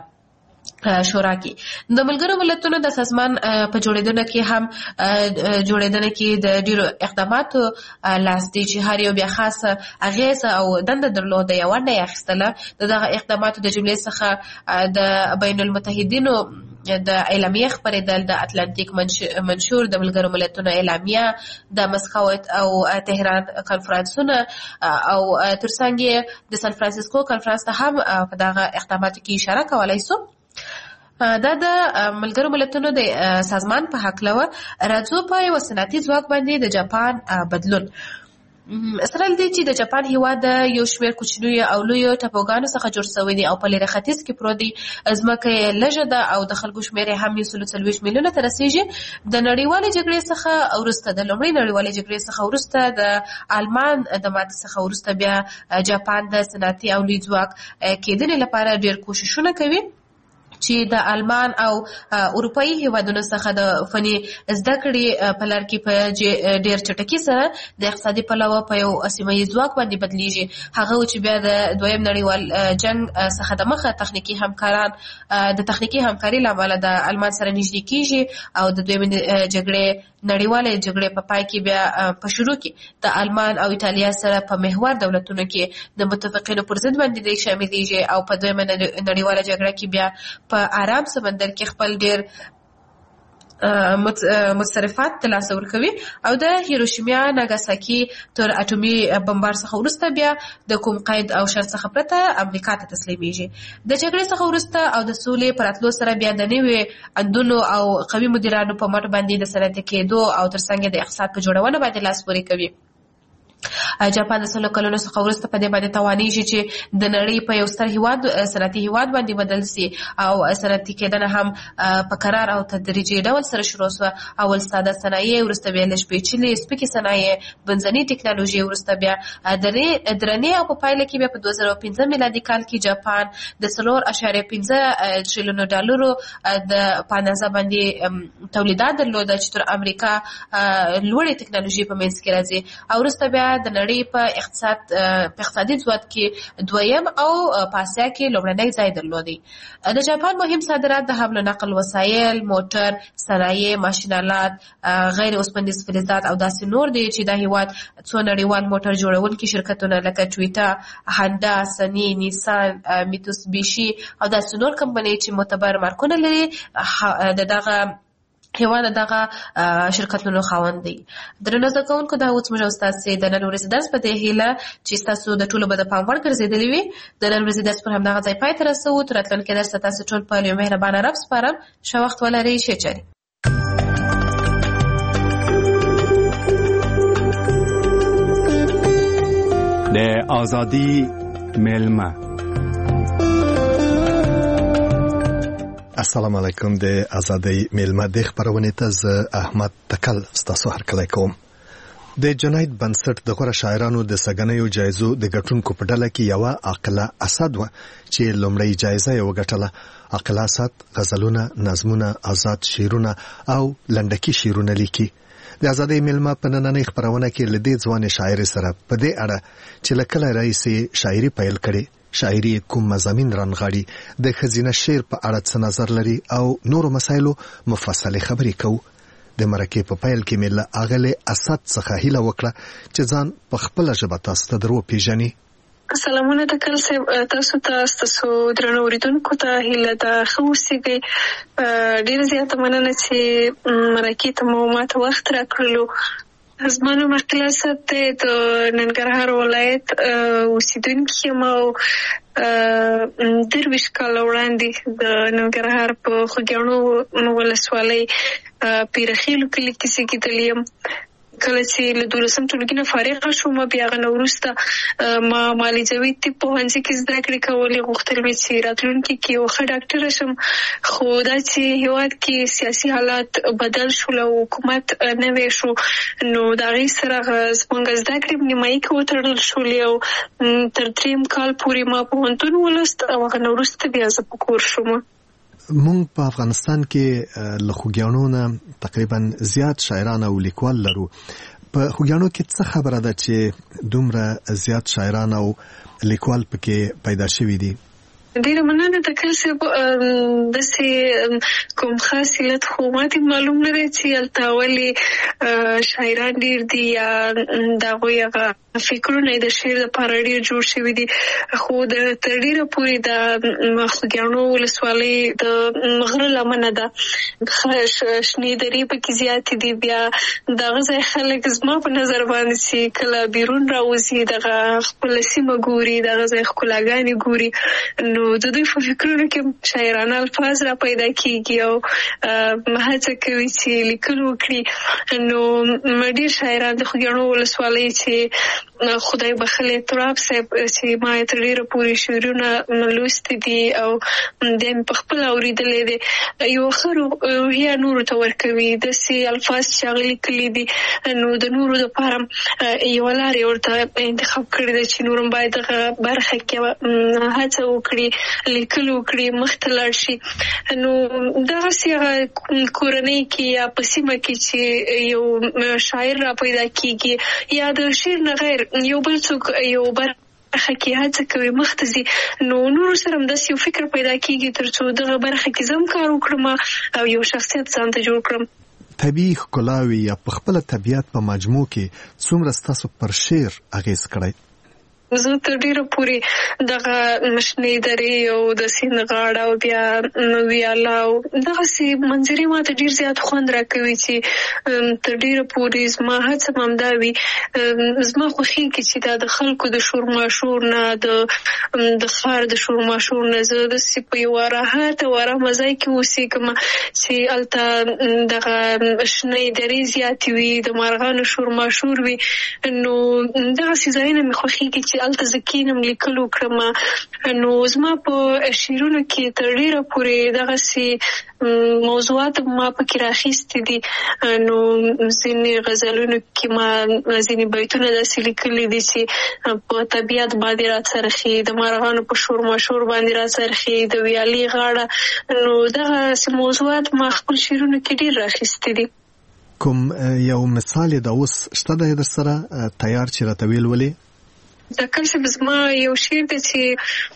شورا کې. د ملګرو ملتونو د سازمان په جوړېدنه کې هم جوړېدنه کې د ډیرو اقداماتو لاس دی چې هر یو بیا خاصه اغیزه او دنده درلوده یا ونډه یې اخیستله. د دغه اقداماتو د جملې څخه د بین المتحدینو د اعلامیه خپرېدل، د اتلانتیک منشور، د ملګرو ملتونو اعلامیه، د مسکو او تهران کنفرانسونه او ترڅنګ د سان فرانسیسکو کنفرانس ته هم په دغه اقداماتو کې اشاره کولای سو. دا د ملګرو ملتونو د سازمان په هکله و. راځو په یو صنعتي ځواک باندې د جاپان بدلون. سره دې چې د جاپان هیواد د یو شمېر کوچنیو او لویو ټاپوګانو څخه جوړ شوی دی او په لرې ختیځ کې پروت دی. ځمکه یې لږه ده او د خلکو شمېر یې هم یو سلو څلوېښت میلیونه ته رسېږي. د نړیوالې جګړې څخه وروسته د لومړۍ نړیوالې جګړې څخه وروسته د آلمان د ماتې څخه وروسته بیا جاپان د صنعتي او لوی ځواک کېدنې لپاره ډېر کوښښونه کوي چې د آلمان او اروپایي هیوادونو څخه د فني زده کړې په لار کې په ډېر چټکۍ سره د اقتصادي پلوه په یو سیمه ییز ځواک باندې بدلیږي. هغه چې بیا د دویم نړیوال جنگ څخه د مخه تخنیکي همکاران د تخنیکي همکاري له امله د آلمان سره نږدې کیږي او د دویم جګړې نړیواله جګړې په پای کې بیا په شروع کې د آلمان او ایتالیا سره په محور دولتونو کې د متفقینو پر ضد باندې دی شاملېږي او په دویمه نړیواله جګړه کې بیا په آرام سمندر کې خپل ډېر متصرفات ترلاسه ورکوي او د هیروشیما ناګاساکي تر اټومي بمبار څخه وروسته بیا د کوم قید او شرط څخه پرته امریکا ته تسلیمیږي. د جګړې څخه وروسته او د سولې پر راتلو سره بیا د نویو اندونو او قوي مدیرانو په مټ باندې د صنعتي کېدو او ترڅنګ د اقتصاد په جوړونه باندې لاس پورې کوي. جاپان د سلو کلونو څخه وروسته په دې باندې توانېږي چې د نړۍ په یو ستر هیواد صنعتي هیواد باندې بدل سي او صنعتي کېدنه هم په قرار او تدریجي ډول سره شروع شوه. اول ساده صنایع، وروسته بیا لږ پیچلې سپکې صنایع، بنځنۍ ټکنالوژي، وروسته بیا درنې او په پایله کې بیا په دوه زره پنځه میلادي کال کې جاپان د څلور اعشاریه پنځه تریلیونو ډالرو د په اندازه باندې تولیدات درلوده چې تر امریکا لوړې ټکنالوژي په منځ کې راځي او وروسته بیا د نړۍ په اقتصاد په اقتصادي ځواک کې دویم او په اسیا کې لومړنی ځای درلودی. د جاپان مهم صادرات د حمل و نقل وسایل، موټر، صنایع، ماشینالات، غیر اوسپنیز فلزات او داسې نور دي چې د هیواد څو نړیوال موټر جوړونکي شرکتونه لکه ټویوټا، هانډا، سني، نیسان، میتسوبیشي او داسې نور کمپنۍ چې معتبر مارکونه لري د دغه هیواد دغه شرکتونو خاوند دی. درنو زده کوونکو دا اوس موږ ستاسو د نن ورځې درس په دې هیله چې تاسو د ټولو به د پام وړ ګرځېدلی وي. د نن ورځې درس پر همدغه ځای پای ته رسوو. تر راتلونکي درس تاسو ټول په یو مهربانه رب سپارم. ښه وخت ولرئ. ښه چارې. د ازادي میلمه. السلام علیکم. د ازادۍ میلمه د خبرونه ته ز احمد تکل ستاسو هرکلی کوم. د جنایت بنسټ د غوړه شاعرانو د سګنیو جایزو د ګټونکو په ډله کې یو عاقله اسد و چې لومړی جایزه یې وګټله. عاقله اسد غزلونه، نظمونه، آزاد شعرونه او لنډکي شعرونه لیکي. د ازادۍ میلمه په نننۍ خبرونه کې لدې ځوان شاعر سره په دې اړه چې لکه رئیس شاعري پیل کړي، شاعري کوم مضامین رانغاړي، د خزینه شعر په اړه څه نظر لري او نورو مسایلو مفصله خبرې کوو. د مرکې په پیل کې مله اغله اسد څخه هیله وکړه چې ځان په خپل ژبه تاسو ته درو پیژني. سلامونه تکل تاسو ته تاسو درنو اوریدونکو ته هیله ده ښه اوسئ. ډېره زیاته مننه چې مرکې ته مو ماته وخت راکړلو. زما نوم عاقله اسد دی، د ننګرهار ولایت اوسیدونکې یم او درویشت کاله وړاندې د ننګرهار په خوږیاڼو ولسوالۍ پیرخیلو کلي کې زیږېدلې یم. کله چې له دولسم ټولګي نه فارغه شوم بیا هغه نه وروسته ما معالجوي طب پوهنځي کې زده کړې کولې. غوښتل مې چې راتلونکي کې یو ښه ډاکټره شم، خو دا چې هېواد کې سیاسي حالات بدل شول او حکومت نوی شو نو د هغې سره زموږ زده کړې نیمایي کې وتړل شولې او تر درېیم کال پورې ما پوهنتون ولوست او هغه نه وروسته بیا زه په کور شوم. مونږ په افغانستان کې له خوږیاڼو نه تقریبا زیات شاعران او لیکوال لرو. په خوږیاڼو کې څه خبره ده چې دومره زیات شاعران او لیکوال پکې پیدا شوي دي؟ ډېره مننه تکل صاحب. داسې کوم خاص علت خو ماته معلوم نه دی چې هلته ولې شاعران ډېر دي یا د هغوی هغه فکرونه د شعر لپاره ډېر جوړ شوي دي. خو د تر ډېره پورې د خوږیاڼو ولسوالۍ د غره لمنه ده، شنې درې پکې زیاتې دي. بیا دغه ځای خلک زما په نظر باندې چې کله بیرون راوځي دغه خپله سیمه ګوري، دغه ځای ښکلاګانې ګوري، نو د دوی په فکرونو کې شاعرانه الفاظ را پیدا کېږي او هڅه کوي چې لیکل وکړي. نو ډېر شاعران د خوږیاڼو ولسوالۍ چې خدای بخلې تراب صاحب چې ما تر ډیره پورې شعرونه لوستي دي او د په خپل اوریدلې دي یو خرو هي نور ته ورکوي د سي الفاظ شغلي کلی دي نو د نورو لپاره یو لارې ورته انتخاب کړی دی چې نورم باید برخه کې هڅه وکړي لیکل وکړي مختلف شي نو دا سیغه کورنۍ کې یا پسیمه کې چې یو شاعر را پیدا کیږي یا د شعر نه غیر یو بل څوک یو بر حقیقت هڅه کوي مختزي نو نور سره هم د یو فکر پیدا کیږي ترڅو دغه برخه کې زم کار وکړم او یو شخصیت ځان ته جوړ کړم. طبیعي ښکلاوي یا په خپل طبیعت په مجموع کې څومره ستاسو پر شعر اغیز کړی؟ زه تر ډیره پورې دغه مشنې درې او د سیند غاړه او بیا ویاله او دغسې منظرې ما ته ډېر زیات خوند راکوي چې تر ډیره پورې زما هڅه هم همدا وي زما خوښېږي چې دا د خلکو د شور ماشور نه د د ښار د شور ماشور نه زه داسې په یوه راحت او ارامه ځای کې اوسېږم چې هلته دغه شنې درې زیاتې وي د مارغانو شور ماشور وي نو دغسې ځایونه مې خوښېږي چې الته زکینم لیکل وکړم نو زما په شعرونو کې تر ډیره پورې دغسې موضوعات ما پکې راخیستي دي نو ځینې غزلونو کې ما ځینې بیتونه داسې لیکلي دي چې په طبیعت باندې راڅرخي د مارغانو په شور ماشور باندې راڅرخي د ویالې غاړه نو دغسې موضوعات ما خپل شعرونو کې ډېر راخیستي دي. کوم یو مثال د اوس شته دی در سره تیار چې راته ویلولې؟ دا کله چې زما یو شعر دی چې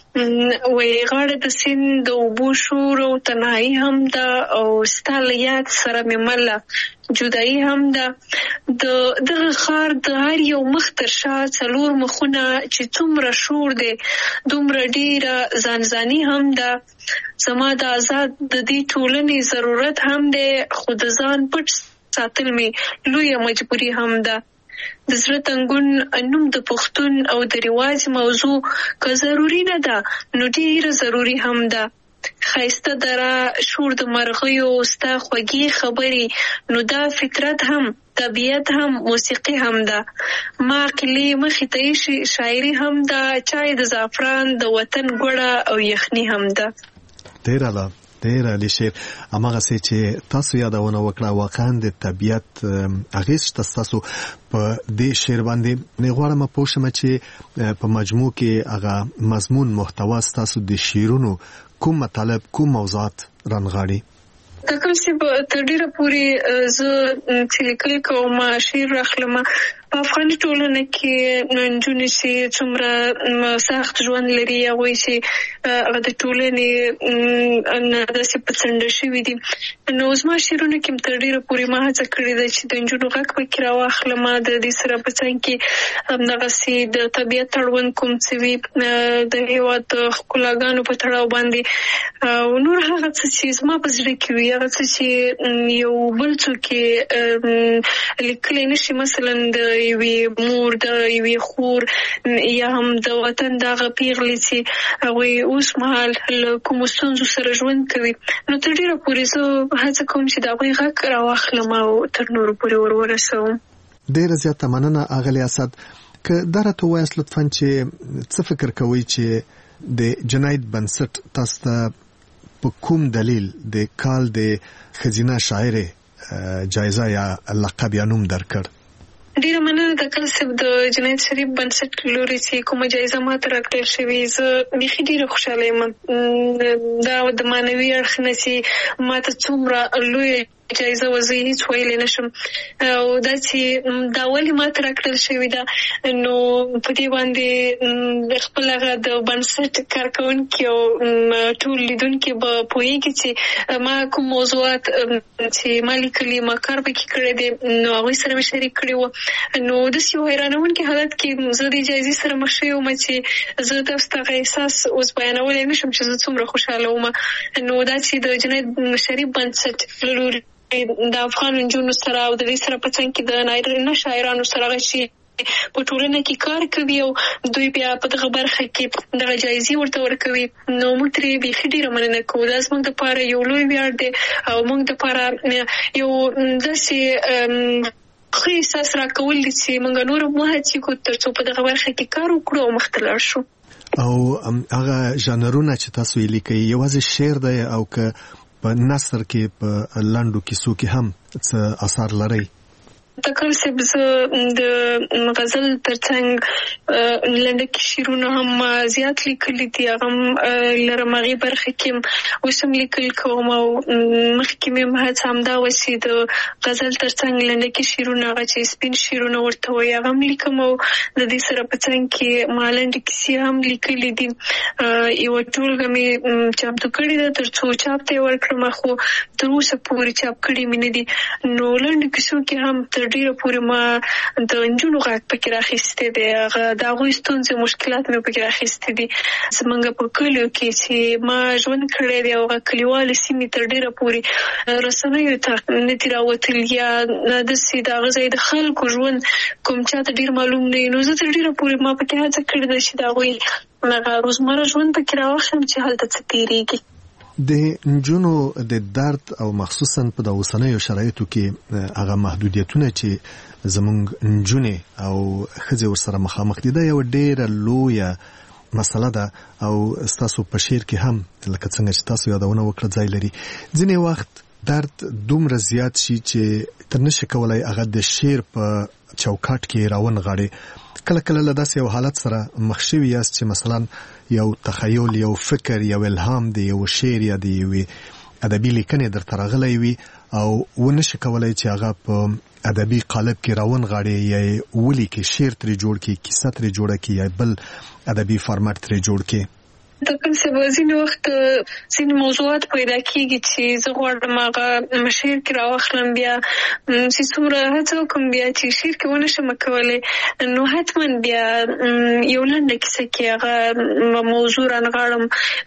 وایي غاړه د سیند د اوبو شور او تنهایي هم ده او ستا له یاد سره مې مله جدایي هم ده د دغه ښار د هر یو مخ تر شا څلور مخونه چې څومره شور دی دومره ډیره ځانځاني هم ده زما د آزاد د دې ټولنې ضرورت هم دی خو د ځان پټ ساتل مې لویه مجبوري هم ده د زړه تنګون نوم د پښتون او د رواج موضوع که ضروري نه ده نو ډیره ضروري هم ده ښایسته دره شور د مرغیو ستا خوږې خبرې نو دا فطرت هم طبیعت هم موسیقي هم ده ما قلې مخې ته ایښي شاعري هم ده چای د زعفران د وطن ګوړه او یخني هم ده. ډېر اعلی ډېر عالی شعر. هماغسې چې تاسو یادونه وکړه واقعا د طبیعت اغېز شته ستاسو په دې شعر باندې. نه غواړم پوه شم چې په مجموع کې هغه مضمون محتوا ستاسو د شعرونو کوم مطالب کوم موضوعات رانغاړي؟ دا کوم چې تر ډیره پورې زه چې لیکل کوم شعر راخلم په افغاني ټولنه کې نجونې چې څومره سخت ژوند لري هغوی چې هغه د ټولنې داسې په څنډه شوي دي نو زما شعرونو کې تر ډیره پورې ما هڅه کړې ده چې د نجونو غږ پکې راواخلم د دې سره په څنګ کې همدغسې د طبیعت اړوند کوم څه وي د هېواد د ښکلاګانو په تړاو باندې او نور هغه څه چې زما په زړه کې وي هغه څه چې یو بل څوک یې لیکلی نه شي مثلا د یوې مور د یوې خور یا هم د وطن دغه پیغلې چې هغوی اوس مهال له کومو ستونزو سره ژوند کوي نو تر ډیره پورې زه هڅه کوم چې د هغوی غږ راواخلم او تر نورو پورې ور ورسوم. ډیره زیاته مننه اغلې اسد. که دا راته ووایاست لطفا چې څه فکر کوئ چې د جناید بنسټ تاسو ته په کوم دلیل د کال د ښځینه شاعرې جایزه یا لقب یا نوم درکړ؟ ډیره مننه د کال صاحب د جناید شریف بنسټ لوري چې کومه جایزه ماته راکړل شوې زه بیخي ډیره خوشحاله یم. دا د معنوي اړخ نه چې ماته څومره لویه جایزه وه زه یې هېڅ ویلی نه شم او دا چې دا ولې ماته راکړل شوې ده نو په دې باندې خپل هغه د بنسټ کارکوونکي او ټول لیدونکي به پوهېږي چې ما کوم موضوعات چې ما لیکلي ما کار پکې کړی دی نو هغوی سره مې شریک کړي وو نو داسې یو حیرانوونکي حالت کې زه د جایزې سره مخ شوې وم چې زه تاسو ته هغه احساس اوس بیانولی نه شم چې زه څومره خوشحاله وم نو دا چې د جناید شریف بنسټ له لوري د افغان نجونو سره او د دې سره په څنګ کې د نارینه شاعرانو سره هغه چې په ټولنه کې کار کوي او دوی بیا په دغه برخه کې دغه جایزې ورته ورکوي نو موږ ترې بیخي ډېره مننه کوو. دا زموږ دپاره یو لوی ویاړ دی او موږ دپاره یو داسې خو احساس راکول دي چې موږ نور مو هڅې کوو ترڅو په دغه برخه کې کار وکړو او مخته لاړ شو. او هغه ژانرونه چې تاسو یې لیکئ یوازې شعر دی او که په نثر کې په لنډو کیسو کې هم څه اثار لرئ؟ تکل صاحب زه د غزل ترڅنګ لنډکي شعرونه هم زیات لیکلي دي، هغه هم لرم. هغې برخه کې اوس هم لیکل کوم او مخکې مې هم هڅه همدا وسي د غزل ترڅنګ لنډکي شعرونه، هغه چې سپین شعرونه ورته وایي، هغه هم لیکم او د دې سره په څنګ کې ما لنډې کیسې هم لیکلي دي. یوه ټولګه مې چمتو کړې ده تر څو چاپ ته یې ورکړم، خو تر اوسه پورې چاپ کړي مې نه دي. نو لنډو کیسو کې هم تر ډیره پورې ما د نجونو غږ پکې راخیستی دی، هغه د هغوی ستونزې مشکلات مې پکې راخیستی دي. زمونږ په کلیو کې چې ما ژوند کړی دی او هغه کلیوالې سیمې تر ډیره پورې رسنیو ته نه دي راوتلي یا داسې د هغه ځای د خلکو ژوند کوم چاته ډیر معلوم نه وي. نو زه تر ډیره پورې ما پکې هڅه کړې ده چې د هغوی هغه روزمره ژوند پکې راواخلم چې هلته څه تېرېږي. د نجونو د درد او مخصوصا په د اوسنیو شرایطو کې هغه محدودیتونه چې زموږ نجونې او ښځې ورسره مخامخ دي دا یو ډیره لویه مسله ده او ستاسو په شعر کې هم لکه څنګه چې تاسو یادونه وکړه ځای لري. ځینې وخت درد دومره زیات شي چې تر نشي کولای هغه د شعر په چوکاټ کې راونغاړي. کله کله له داسې یو حالت سره مخ شوي یاست چې مثلا یو تخیل، یو فکر، یو الهام د یو شعر یا د یوې ادبي لیکنې درته راغلی وي او ونشي کولای چې هغه په ادبي قالب کې راونغاړي یا یې ولیکي، شعر ترې جوړ کړي، کیسه ترې جوړه کړي یا بل ادبي فارمټ ترې جوړ کړي. تکل صاحب ځینې وخت ځینې موضوعات پیدا کېږي چې زه غواړم هغه شعر کې راواخلم، بیا چې څومره هڅه وکړم بیا چې شعر کې ونه شم کولی، نو حتما بیا یو لنډه کیسه کې هغه موضوع رانغاړم،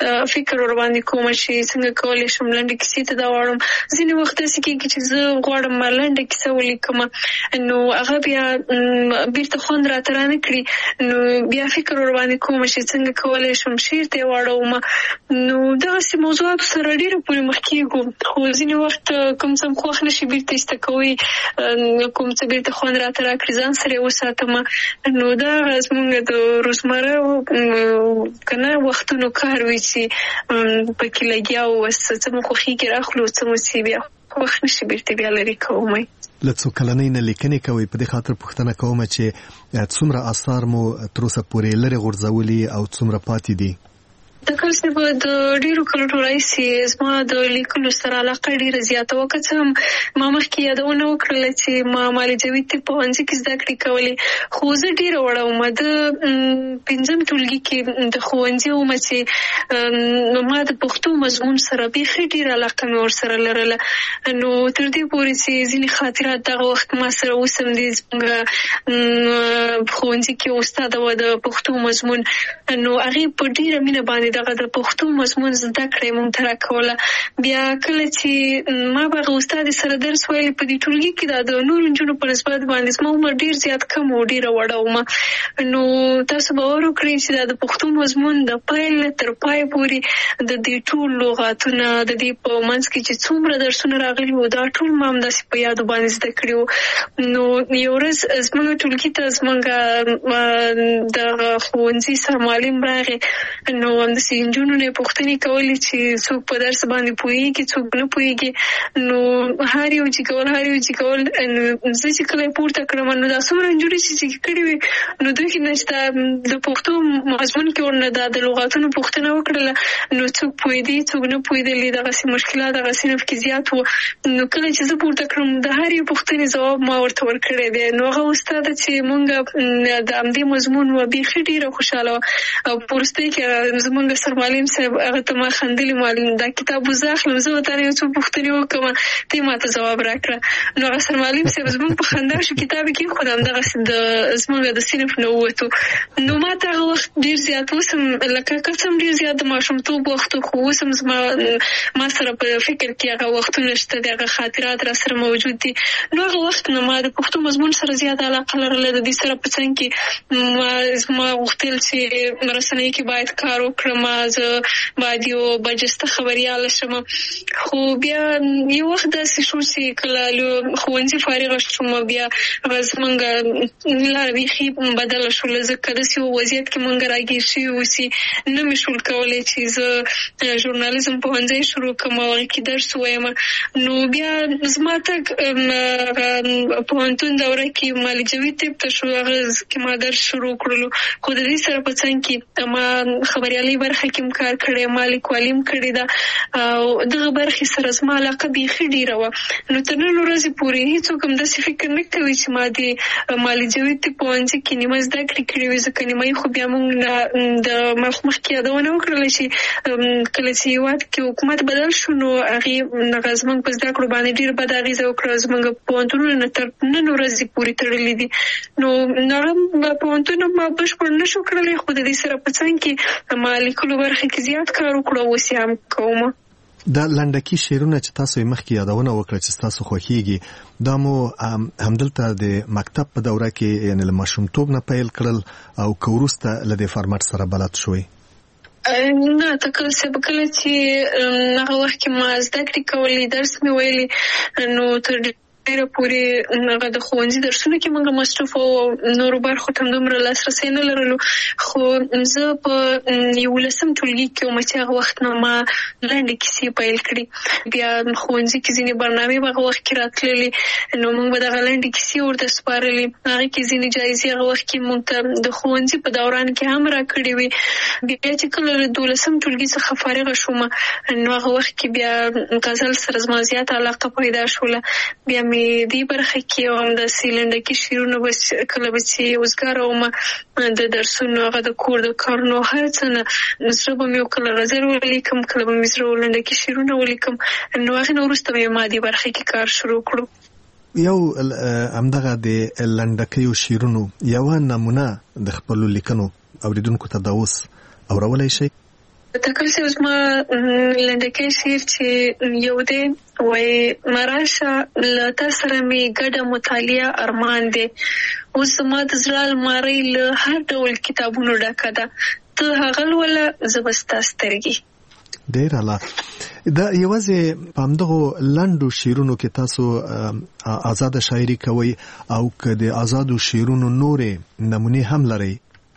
فکر ورباندې کوم چې څنګه کولی شم لنډې کیسې ته دا واړم. ځینې وخت داسې کېږي چې زه غواړم لنډه کیسه ولیکم، نو هغه بیا بیرته خوند راته رانه کړي، نو بیا فکر ورباندې کوم چې څنګه کولی شم شعر ته واړوم. نو دغسې موضوعاتو سره ډېره پورې مخ کېږو، خو ځینې وخت کوم څه م خوښ نه شي بیرته ایسته کوئ، کوم څه بیرته خوند راته راکړي ځان سره یې وساتم. نو دا زمونږ د روزمره که نه وختونو کار وي چې پکې لګیا وو، څه مو خوښېږي راخلو، څه مو چې بیا خوښ نه شي بیرته بیا لرې کوم. له څو کلنۍ نه لیکنې کوئ، په دې خاطر پوښتنه کوم چې څومره آثار مو تر اوسه پورې لرې غورځولي او څومره پاتې دي؟ تکل صاحب د ډیرو کلو راهیسې زما د لیکلو سره علاقه ډیره زیاته وه، که څه هم ما مخکې یادونه وکړله چې ما معالجوي طب پوهنځي کې زده کړې کولې، خو زه ډیره وړه ومه، د پنځم ټولګي کې د ښوونځي ومه چې ما د پښتو مضمون سره بیخي ډیره علاقه مې ورسره لرله. نو تر دې پورې چې ځینې خاطرات دغه وخت ما سره اوس هم دي. زموږ ښوونځي کې استاده وه د پښتو مضمون، نو هغې په ډیره مینه باندې دغه د پښتو مضمون زده کړې مونږ ته راکوله. بیا کله چې ما به هغه استادې سره درس ویلې په دې ټولګي کې دا د نورو نجونو په نسبت باندې زما عمر ډېر زیات کم و، ډېره وړه ومه. نو تاسو باور وکړئ چې دا د پښتو مضمون د پیل تر پای پورې د دې ټول لغاتونه د دې په منځ کې چې څومره درسونه راغلي وو دا ټول ما همداسې په یادو باندې زده کړي وو. نو یو ورځ زموږ ټولګي ته زموږ دغه ښوونځي سرمعلم راغی، نو همداسې نجونو نه یې پوښتنې کولې چې څوک په درس باندې پوهېږي څوک نه پوهېږي. نو هر یو جګول هر یو جګول زه چې کله یې پورته کړم نو دا څومره نجونې چې جګې کړې وې نو دوی کې نه د پښتو مضمون کې ورنه دا د لغاتونو پوښتنه وکړله، نو څوک پوهېدي څوک نه پوهېدلې، دغسې مشکلات دغسې نه پکې زیات وو. نو کله چې زه پورته کړم د هر یو پوښتنې ځواب ما ورته ورکړی دی. نو هغه استاده چې مونږ د همدې مضمون وه بیخي ډېره خوشحاله وه، او په وروستۍ کې زمونږ سرمعلم صاحب هغه ته ما خندلي، معلم دا کتاب وزه اخلم زه به تا نه یو څو پوښتنې وکړم ته یې ما ته ځواب راکړه. نو هغه سرمعلم صاحب زمونږ په خندا شو، کتاب یې کېښود، همدغسې د زمونږ د صنف نه ووتو. نو ما ته هغه وخت ډېر زیات اوس هم لکه که څه هم ډېر زیات د ماشومتوب وخت و، خو اوس هم زما ما سره په فکر کې هغه وختونه شته دي، هغه خاطرات را سره موجود دي. نو هغه وخت نه ما د پښتو مضمون سره زیاته علاقه لرله. د دې سره په څنګ کې ما ما غوښتل چې رسنۍ کې باید کار وکړم، زه باید یو برجسته خبریال شم. خو بیا یو وخت داسې شو چې کله ښوونځي فارغه شوم بیا هغه زمونږ لاره بیخي بدله شوله. ځکه داسې یو وضعیت کې مونږ راګیر شوي اوسي نه مې شول کولی چې زه ژورنالیزم پوهنځی شروع کړم او هغې کې درس ووایم. نو بیا زما تګ پوهنتون دوره کې مالک جاوید طب ته شو، هغه کې ما درس شروع کړلو. خو د دې سره په څنګ کې ما خبریالۍ برخه کې هم کار کړی، ما لیکوالي هم کړې ده او دغه برخې سره زما علاقه بیخي ډېره وه. نو تر نن ورځې پورې هېڅوک هم داسې فکر نه کوي چې ما د مالک جاوید طب پوهنځي کې نیمه زده کړې کړې وي. ځکه نیمه خو بیا موږ د مخکې یادونه وکړله چې کله چې هېواد کې حکومت بدل شو نو هغې هغه زموږ په زده کړو باندې ډېره بده اغېزه وکړه. زموږ پوهنتونونه تر نن ورځې پورې تړلي دي. نو هغه پوهنتون ما بشپړ نه شو کړلی، خو د دې سره په څنګ کې ما لیکلو برخه کې زیات کار وکړو، اوس یې هم کوم. دا لنډکي شعرونه چې تاسو یې مخکې یادونه وکړه چې تاسو خوښیږي، دا مو همدلته د مکتب په دوره کې یعنې له ماشومتوب نه پیل کړل او که وروسته له دې فارمټ سره بلد شوئ؟ نه، تکل صاحب کله چې هغه وخت کې ما زده کړې کولې، درس مې ویلې، نو تر ډېره پورې هغه د ښوونځي درسونو کې موږ مصروف او نورو برخو ته دومره لاسرسی نه لرلو. خو زه په یولسم ټولګي کې وم چې هغه وخت نه ما لنډې کیسې پیل کړي. بیا ښوونځي کې ځینې برنامې به هغه وخت کې راتللې، نو موږ به دغه لنډې کیسې ورته سپارلې. هغې کې ځینې جایزې هغه وخت کې موږ ته د ښوونځي په دوران کې هم راکړې وې. بیا چې کله له دولسم ټولګي څخه فارغه شوم نو هغه وخت کې بیا غزل سره زما زیاته علاقه پیدا شوله. بیا مې دې برخه کې هم داسې لنډکي شعرونه بس کله به چې وزګاره وم د درسونو هغه د کور د کارونو هر څه نه زړه به مې کله غزل ولیکم، کله به مې زړه لنډکي شعرونه ولیکم. نو هغې نه وروسته مې ما دې برخه کې کار شروع کړو. یو همدغه د لنډکیو شعرونو یوه نمونه د خپلو لیکنو اوریدونکو ته دا اوس اورولی شئ؟ تکل صاحب زما لنډکی شعر چې یو دی وایي مراشه له تا سره مې ګډه مطالعه ارمان دی، اوس زما د زړه المارۍ له هر ډول کتابونو ډکه ده، ته هغه لوله زه به ستا سترګې. ډېر اعلی. دا یوازې په همدغو لنډو شعرونو کې تاسو آزاده شاعري کوئ او که د آزادو شعرونو نورې نمونې هم لرئ؟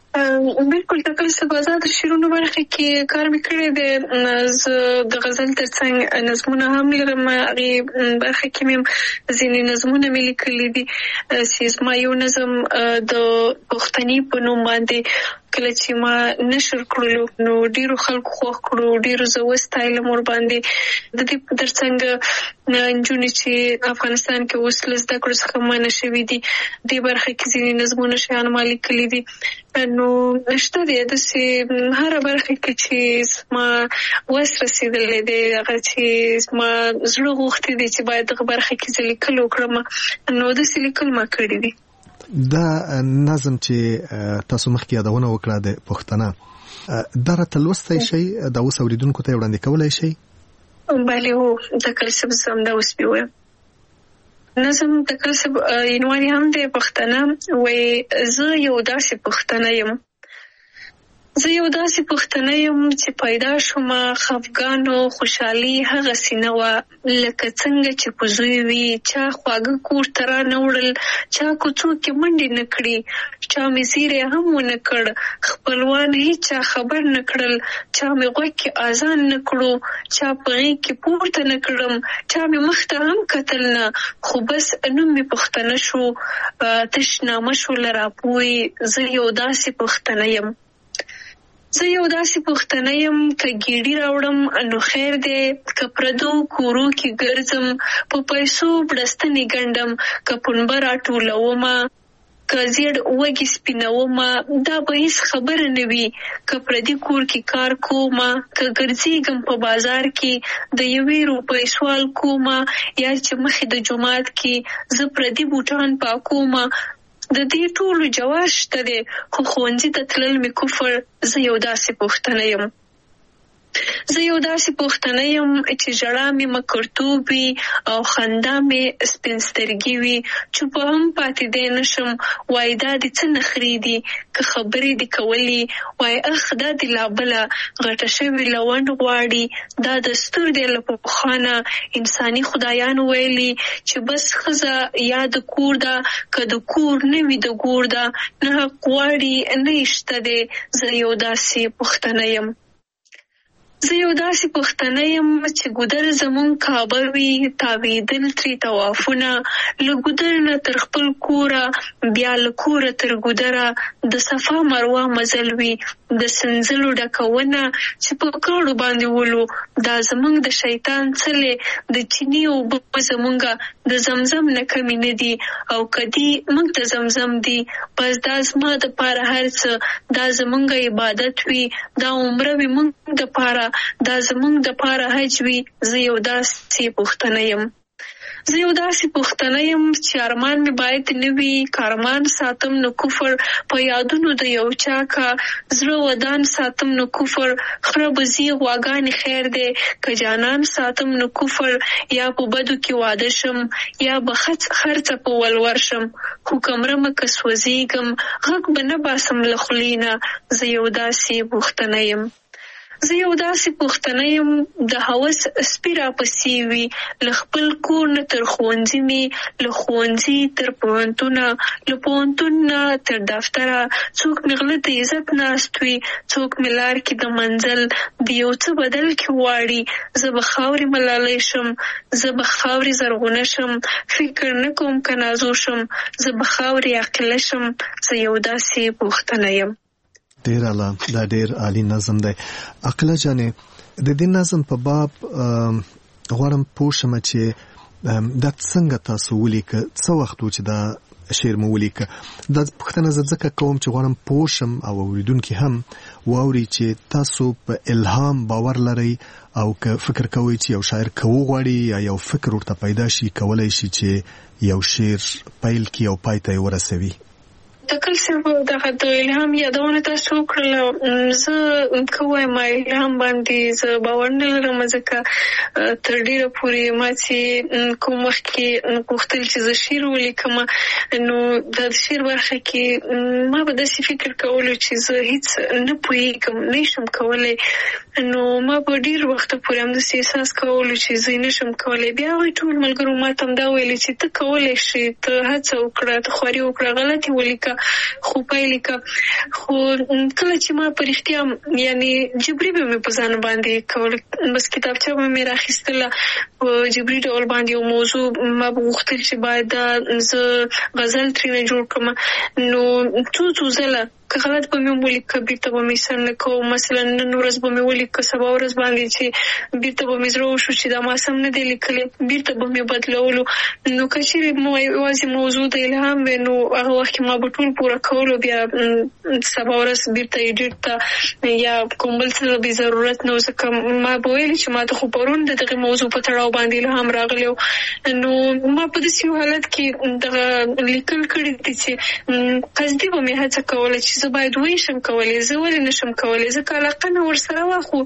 بالکل تکل صاحب آزاد شعرونو برخه کې کار مې کړی دی. زه د غزل تر څنګ نظمونه هم لرم، هغې برخه کې مې ځینې نظمونه مې لیکلي دي. چې زما یو نظم د پښتني په نوم باندې کله چې ما نشر کړلو نو ډیرو خلکو خوښ کړو، ډیرو زه وستایلم ورباندې. د دې تر څنګ نجونې چې افغانستان کې اوس له زده کړو څخه منع شوي دي، دې برخه کې ځینې نظمونه شیان ما لیکلي دي. نو شته دی داسې هره برخه کې چې زما وس رسېدلی دی، هغه چې زما زړه غوښتې دی چې باید دغه برخه کې زه لیکل وکړم، نو داسې لیکل ما کړي دي. دا نظم چې تاسو مخکې یادونه وکړه د پښتنه، دا راته لوستی شئ؟ دا اوس اوریدونکو ته یې وړاندې کولی شئ؟ بلې هو تکل صاحب زه همدا اوس مې ویم. نظم تکل صاحب عنوان یې هم دی پښتنه، وایي زه یو داسې پښتنه یم، زه یو داسې پښتنه یم چې پیدا شوم خفګان او خوشحالي هغسې نه وه لکه څنګه چې په زوی وي، چا خواږه کور ته را نه وړل، چا کوڅو کې منډې نه کړي، چا مې زیری هم ونه کړ، خپلوان هیچا خبر نه کړل، چا مې غوږ کې اذان نه کړو، چا په غېږ کې پورته نه کړم، چا مې مخ ته هم کتل نه، خو بس نوم مې پښتنه شو، تش نامه شوله راپوی، زه یو داسې پښتنه یم. زه یو داسې پښتنه یم که ګیډي راوړم نو خیر دی، که پردو کورو کې ګرځم په پیسو بړستنې ګنډم، که پنبه راټولومه که زیړ وږي سپینومه دا به هیڅ خبره نه وي، که پردي کور کې کار کومه، که ګرځېږم په بازار کې د یوې روپۍ سوال کومه، یا چې مخې د جومات کې زه پردي بوټان پاکومه، د دې ټولو جواز شته دی، خو ښوونځي ته تلل مې کفر، زه یو داسې پښتنه یم. زه یو داسې پښتنه یم چې ژړا مې مکرتوب وي او خندا مې سپین سترګې وي، چوپه هم پاتې دی نشم، وایي دا دې څه نخرې دي که خبرې دې کولې، وایي اخ دا دې لا بله غټه شوې لونډ غواړي، دا دستور دی له پخوانه انساني خدایانو ویلي چې بس ښځه یا د کور ده که د کور نه وي د ګور ده، نه حق غواړي نه یې شته دی. زه یو داسې پښتنه یم. زه یو داسې پښتنه یم چې ګودر زمون کعبه وي، تاویدل ترې طوافونه، له ګودر نه تر خپل کوره، بیا له کوره تر ګودره، د صفا مروه مزل وي، د سنځلو ډکونه چې په کاڼو باندې ولو، دا زمونږ د شیطان څلې د چیني اوبه زمونږه د زمزم نه کمې نه دي، او کدي موږ ته زمزم دي، بس دا زما د پاره هر څه، دا زمونږ عبادت وي، دا عمره وي موږ د پاره، دا زمونږ د پاره حج وي. زه یو داسې پښتنه یم. زه یو داسې پښتنه یم چې ارمان مې باید نه وي، کارمان ساتم نو کفر، په یادونو د یو چا کا زړه ودان ساتم نو کفر، خره بزي غواګانې خیر دی که جانان ساتم نو کفر، یا په بدو کې واده شم یا به خرڅه په ولور شم، خو کمرمه که سوځېږم غږ به نه باسم له خولې نه. زه یو داسې پښتنه یم. زه یو داسې پښتنه یم د هوس سپي راپسې وي، له خپل کور نه تر ښوونځي مې، له ښوونځي تر پوهنتونه، له پوهنتون نه تر دفتره، څوک مې غله د عزت ناست وي، څوک مې لار کې د منزل د یو څه بدل کې غواړي. زه به خاورې ملالۍ شم، زه به خاورې زرغونه شم، فکر نه کوم که نازو شم، زه به خاورې عاقله شم. زه یو داسې پښتنه یم. ډیر اعلی، دا ډیر عالی نظم دی. عقله جانې د دې نظم په باب غواړم پوه شم چې دا څنګه تاسو ولیکه، څه وخت و چې دا شعر مو ولیکه؟ دا پوښتنه زه ځکه کوم چې غواړم پوه شم او اوریدونکي هم واوري چې تاسو په الهام باور لرئ، او که فکر کوئ چې یو شاعر که وغواړي یا یو فکر ورته پیدا شي کولی شي چې یو شعر پیل کړي او پای ته یې ورسوي. تکل صاحب دغه د الهام یادونه تاسو وکړله، زه که وایم الهام باندې زه باور نه لرم، ځکه تر ډیره پورې ما چې کوم وخت کې غوښتل چې زه شعر ولیکم، نو د شعر برخه کې ما به داسې فکر کولو چې زه هیڅ نه پوهېږم، نه شم کولی، نو ما به ډیر وخت پورې همداسې احساس کولو چې زه نشم کولی. بیا هغوی ټول ملګرو ما ته همدا ویلې چې ته کولی شې، ته هڅه وکړه، ته خواري وکړه، غلطي ولیکه، خو پیل کا. خو کله چې ما په رښتیا یعنی جبري به مې په ځان باندې کول، بس کتابچه به مې راخیستله په جبري ډول باندې یو موضوع ما به غوښتل چې باید دا زه غزل ترېنه جوړ کړم، نو څو څو ځله که غلط به مې ولیکه بیرته به مې سر نه کوم، مثلا نن ورځ به مې ولیکه سبا ورځ باندې چې بیرته به مې زړه وشو چې دا ما سم نه دی لیکلی، بیرته به مې بدلولو. نو که چېرې یوازې موضوع د الهام وی نو هغه وخت کې ما به ټول پوره کولو، بیا سبا ورځ بیرته ایډیټ ته یا کوم بل څه بې ضرورت نه و، ځکه ما به ویلې چې ما ته خو پرون د دغې موضوع په تړاو باندې الهام راغلی و. نو ما په داسې یو حالت کې دغه لیکل کړي دي چې قصدي به مې هڅه کوله چې زه باید وایي شم کولی، زه ولې نه شم کولی، ځکه علاقه نه ورسره وه، خو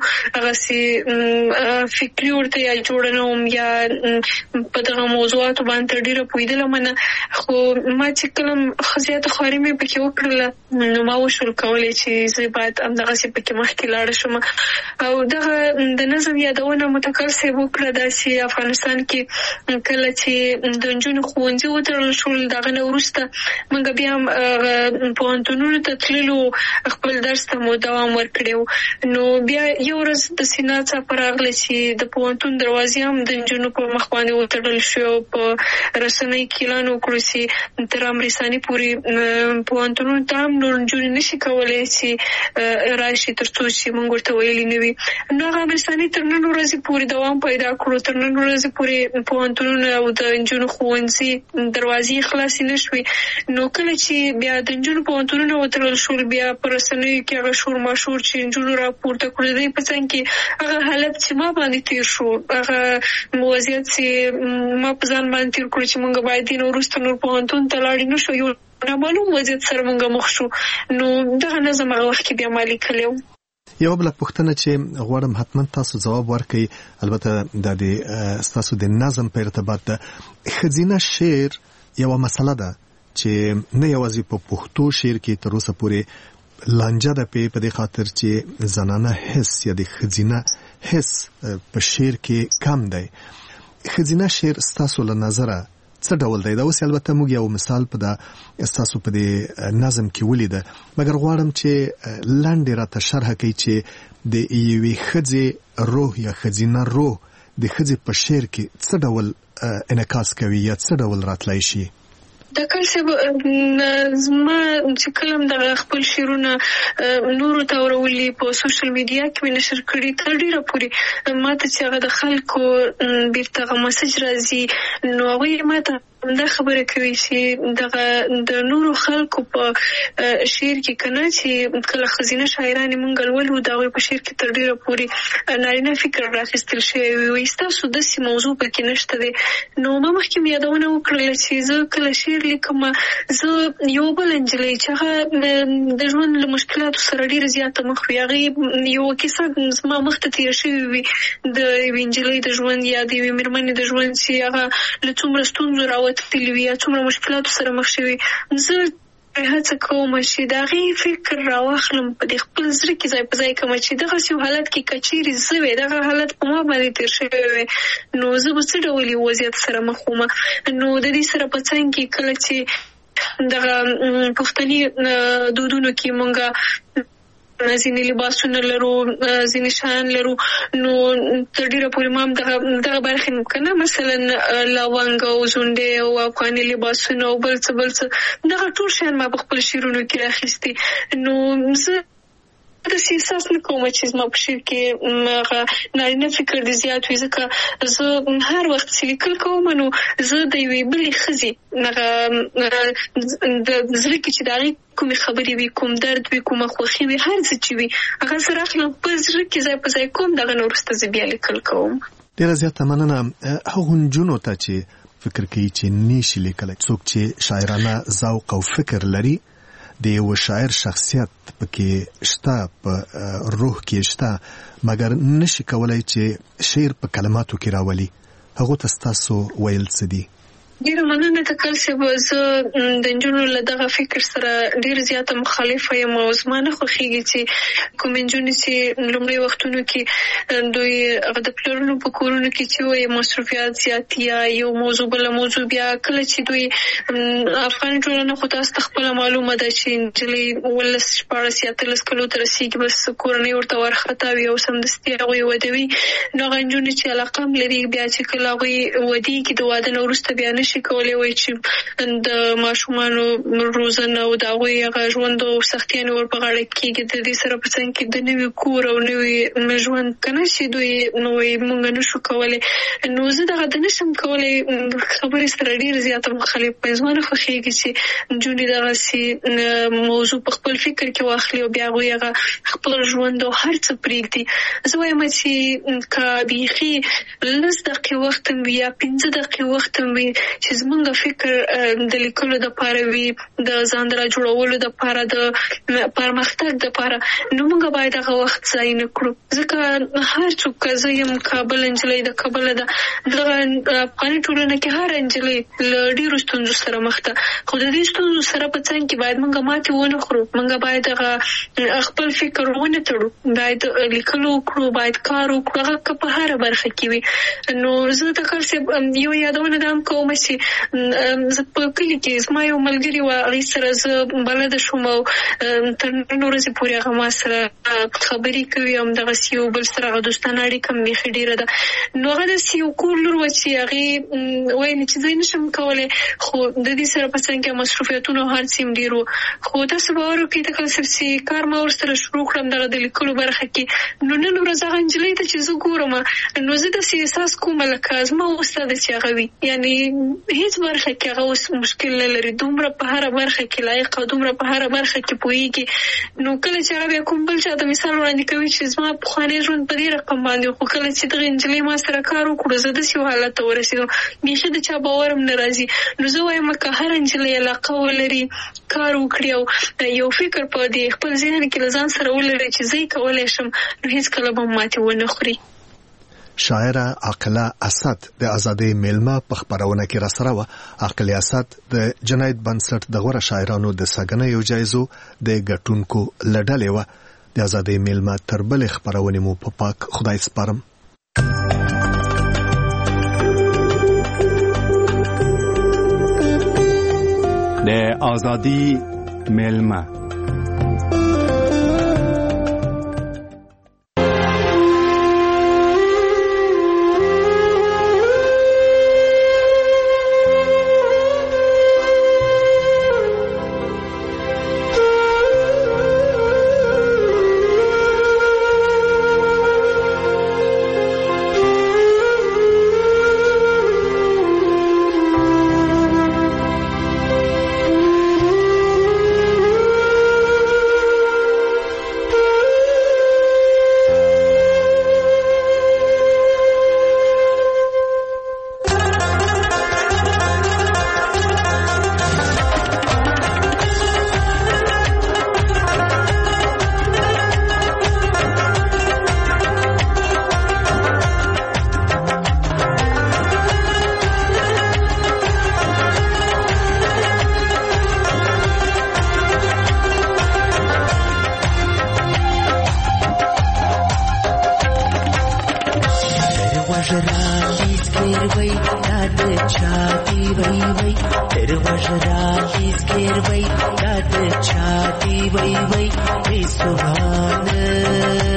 هغسې فکري ورته یا جوړه نه وم یا په دغه موضوعاتو باندې تر ډېره پوهېدلم نه. خو ما چې کله ښه زیاته خواري مې پکې وکړله، نو ما وشول کولی چې زه باید همدغسې پکې مخکې لاړه شم. او دغه د نظم یادونه متکل صاحب وکړه، داسې افغانستان کې کله چې د نجونو ښوونځي وتړل شول، د هغه نه وروسته موږ بیا هم پوهنتونونو ته تللو، خپل درس ته مو دوام ورکړی. نو بیا یو ورځ د سینا څاپه راغله چې د پوهنتون دروازې هم د نجونو په مخ باندې وتړل شوې او په رسنیو کې اعلان وکړو چې تر امریساني پورې پوهنتونونو ته هم نور نجونې نشي کولی چې راشي تر څو چې موږ ورته ویلي نه وي. نو هغه امریساني تر نن ورځې پورې دوام پیدا کړو، تر نن ورځې پورې پوهنتونونه او د نجونو ښوونځي دروازې خلاصې نه شوې. نو کله چې بیا د نجونو پوهنتونونه وتړل شول، بیا په رسنیو کې هغه شور ماشور چې نجونو راپورته کړو، د دې په څنګ کې هغه حالت چې ما باندې تېر شو، هغه وضعیت چې ما په ځان باندې تېر کړو چې موږ باید دې نه وروسته نور پوهنتون ته لاړې نه شو، یو نامعلوم وضعیت سره موږ مخ شو. نو دغه نظم هغه وخت کې بیا ما لیکلی و. یو بل پوښتنه چې غواړم حتما تاسو جواب ورکړئ، البته د دې تاسو د نظم په ارتباط ده. ښځینه شعر یو مسله ده چې نه یوازې په پښتو شعر کې تر اوسه پورې لانجه ده په دې خاطر چې زنانه حس یا د ښځینه حس په شعر کې کم دی. ښځینه شعر ستاسو له نظره څه ډول دی؟ دا اوس البته موږ یو مثال په د ستاسو په د نظم کې ولیده، مګر غواړم چې لاندې راته شرح کړئ چې د یوې ښځې روح یا ښځینه روح د ښځې په شعر کې څه ډول انعکاس کوي یا څه ډول راتلی شي؟ دا کال چې زما چې کلم د خپل شعرونه نورو ته ورولي په سوشل میډیا کې مې نشر کړي، تر ډیره پورې ماته چې هغه د خلکو بیرته هغه مسج راځي، نو هغوی ماته دا خبره کوي چې دغه د نورو خلکو په شعر کې کنه چې کله ښځینه شاعرانې مونږ لولو د هغوی په شعر کې تر ډیره پورې نارینه فکر راخیستل شوی وي، ستاسو داسې موضوع پکې نشته دی. نو ما مخکې مې یادونه وکړله چې زه کله شعر لیکم، زه یو بل نجلۍ چې هغه د ژوند له مشکلاتو سره ډېره زیاته مخ وي، هغې یوه کیسه زما مخته تېره شوې وي د یوې نجلۍ د ژوند یا د یوې مېرمنې د ژوند چې هغه له څومره ستونزو راوتلې وي یا څومره مشکلاتو سره مخ شوي. زه هڅه کوم چې د هغې فکر راواخلم، په دې خپل زړه کې ځای په ځای کړم چې دغسې یو حالت کې که چیرې زه وې دغه حالت په ما باندې تېر شوی وی، نو زه به څه ډول یو وضعیت سره مخ وم. نو د دې سره په څنګ کې کله چې دغه پښتني دودونو کې مونږ ځینې لباسونه لرو، ځینې شیان لرو، نو تر ډیره پورې ما هم دغه دغه برخې که نه مثلا لونګ او زونډې او افغاني لباسونه او بل څه بل څه دغه ټول شیان ما په خپل شعرونو کې راخیستي. نو زه داسې احساس نه کوم چې زما په شعر کې هغه نارینه فکر دې زیات وي، ځکه زه هر وخت چې لیکل کوم نو زه د یوې بلې ښځې هغه د زړه کې چې د هغې کومې خبرې وي، کوم درد وي، کومه خوښي وي، هر څه چې وي هغه زه راخلم په زړه کې ځای په ځای کوم، دغه نه وروسته زه بیا لیکل کوم. ډېره زیاته مننه. هغو نجونو ته چې فکر کوي چې نشي لیکلی، څوک چې شاعرانه ذوق او فکر لري، د یو شاعر شخصیت پکې شته، په روح کې شته، مګر نشي کولای چې شعر په کلماتو کې راولي، هغو ته ستاسو ویل څه دي؟ ډیره مننه تکل صاحب. زه د نجونو له دغه فکر سره ډیر زیاته مخالفه یم او زما نه خوښیږي چې کوم نجونې چې لومړی وختونو کې دوی هغه د پلرونو په کورونو کې چې وایي مصروفیات زیات یا یو موضوع بله موضوع، بیا کله چې دوی افغاني ټولنه خو تاسو ته خپله معلومه ده چې نجلۍ اوولس شپاړس یا اتلس کلو ته رسېږي، بس کورنۍ ورته وارخطا وي او سمدستي هغوی ودوي. نو هغه نجونې چې علاقه هم لري، بیا چې کله هغوی ودېږي د واده نه وروسته بیا شي کولی وای چې د ماشومانو روزنه او د هغوی هغه ژوند او سختیانې ور په غاړه کېږي، د دې سره په څنګ کې د نوي کور او نوي ژوند که نه شي دوی نو وایي موږ نشو کولی. نو زه دغه د نشم کولی خبرې سره ډېر زیاته مخالف یم. زما نه خوښېږي چې نجونې دغسې موضوع په خپل فکر کې واخلي او بیا هغوی هغه خپل ژوند او هر څه پرېږدي. زه وایم چې که بیخي لس دقیقې وخت هم وي یا پنځه دقیقې وخت هم وي چې زمونږ فکر د لیکلو دپاره وي، د ځان را جوړولو دپاره، د پرمختګ دپاره، نو موږ باید هغه وخت ضایع نه کړو. ځکه هر څوک، که زه یم کابل نجلۍ د کابله ده، دغه افغاني ټولنه کې هر نجلۍ له ډېرو ستونزو سره مخ ده، خو د دې ستونزو سره په څنګ کې باید موږ ماتې ونه خورو. موږ باید هغه خپل فکر ونه تړو، باید لیکلو وکړو، باید کار وکړو، هغه که په هره برخه کې وي. نو زه د کار صاحب یو یادونه دا هم کوم چې زه په کلي کې زما یو ملګري وه، هغې سره زه بلده شوم او تر نن ورځې پورې هغه ما سره خبرې کوي او همدغسې یو بل سره هغه دوستانه اړیکه هم بیخي ډېره ده. نو هغه داسې یو کور لور وه چې هغې ویل چې زه نشم کولی، خو د دې سره په څنګ کې مصروفیتونه او هر څه هم ډېر وو. خو تاسو باور وکړئ تکل صاحب چې کار ما ورسره شروع کړم دغه د لیکلو برخه کې، نو نن ورځ هغه نجلۍ ته چې زه ګورم نو زه داسې احساس کوم لکه زما استاده چې هغه وي، یعنې هیڅ برخه کې هغه اوس مشکل نه لري، دومره په هر برخه کې لایق او دومره په هر برخه کې پوهیږي. نو کله چې هغه کوم بل چا د مثال وړاندې کوي چې زما پخوانی ژوند په دې رقم باندې، خو کله چې دغه نجلۍ ما سره کار وکړو زه داسې حالت ته ورسېدم بیخي د چا باور هم نه راځي. نو زه وایم که هر نجلۍ علاقه ولري، کار وکړي او یو فکر په دې خپل ذهن کې له ځان سره ولري چې زه یې کولی شم، نو هېڅکله به ماتې ونه خوري. شاعره عاقله اسد د ازادۍ میلمه په خبرونه کې را سره وه. عاقله اسد د جنایت بنسټ د غوره شاعرانو د سګنیو جایزو د ګټونکو لړلې وه. د ازادۍ میلمه تر بلې خبرونه مو په پاک خدای سپارم. د ازادۍ میلمه Wait, wait, wait, wait, wait, wait, wait,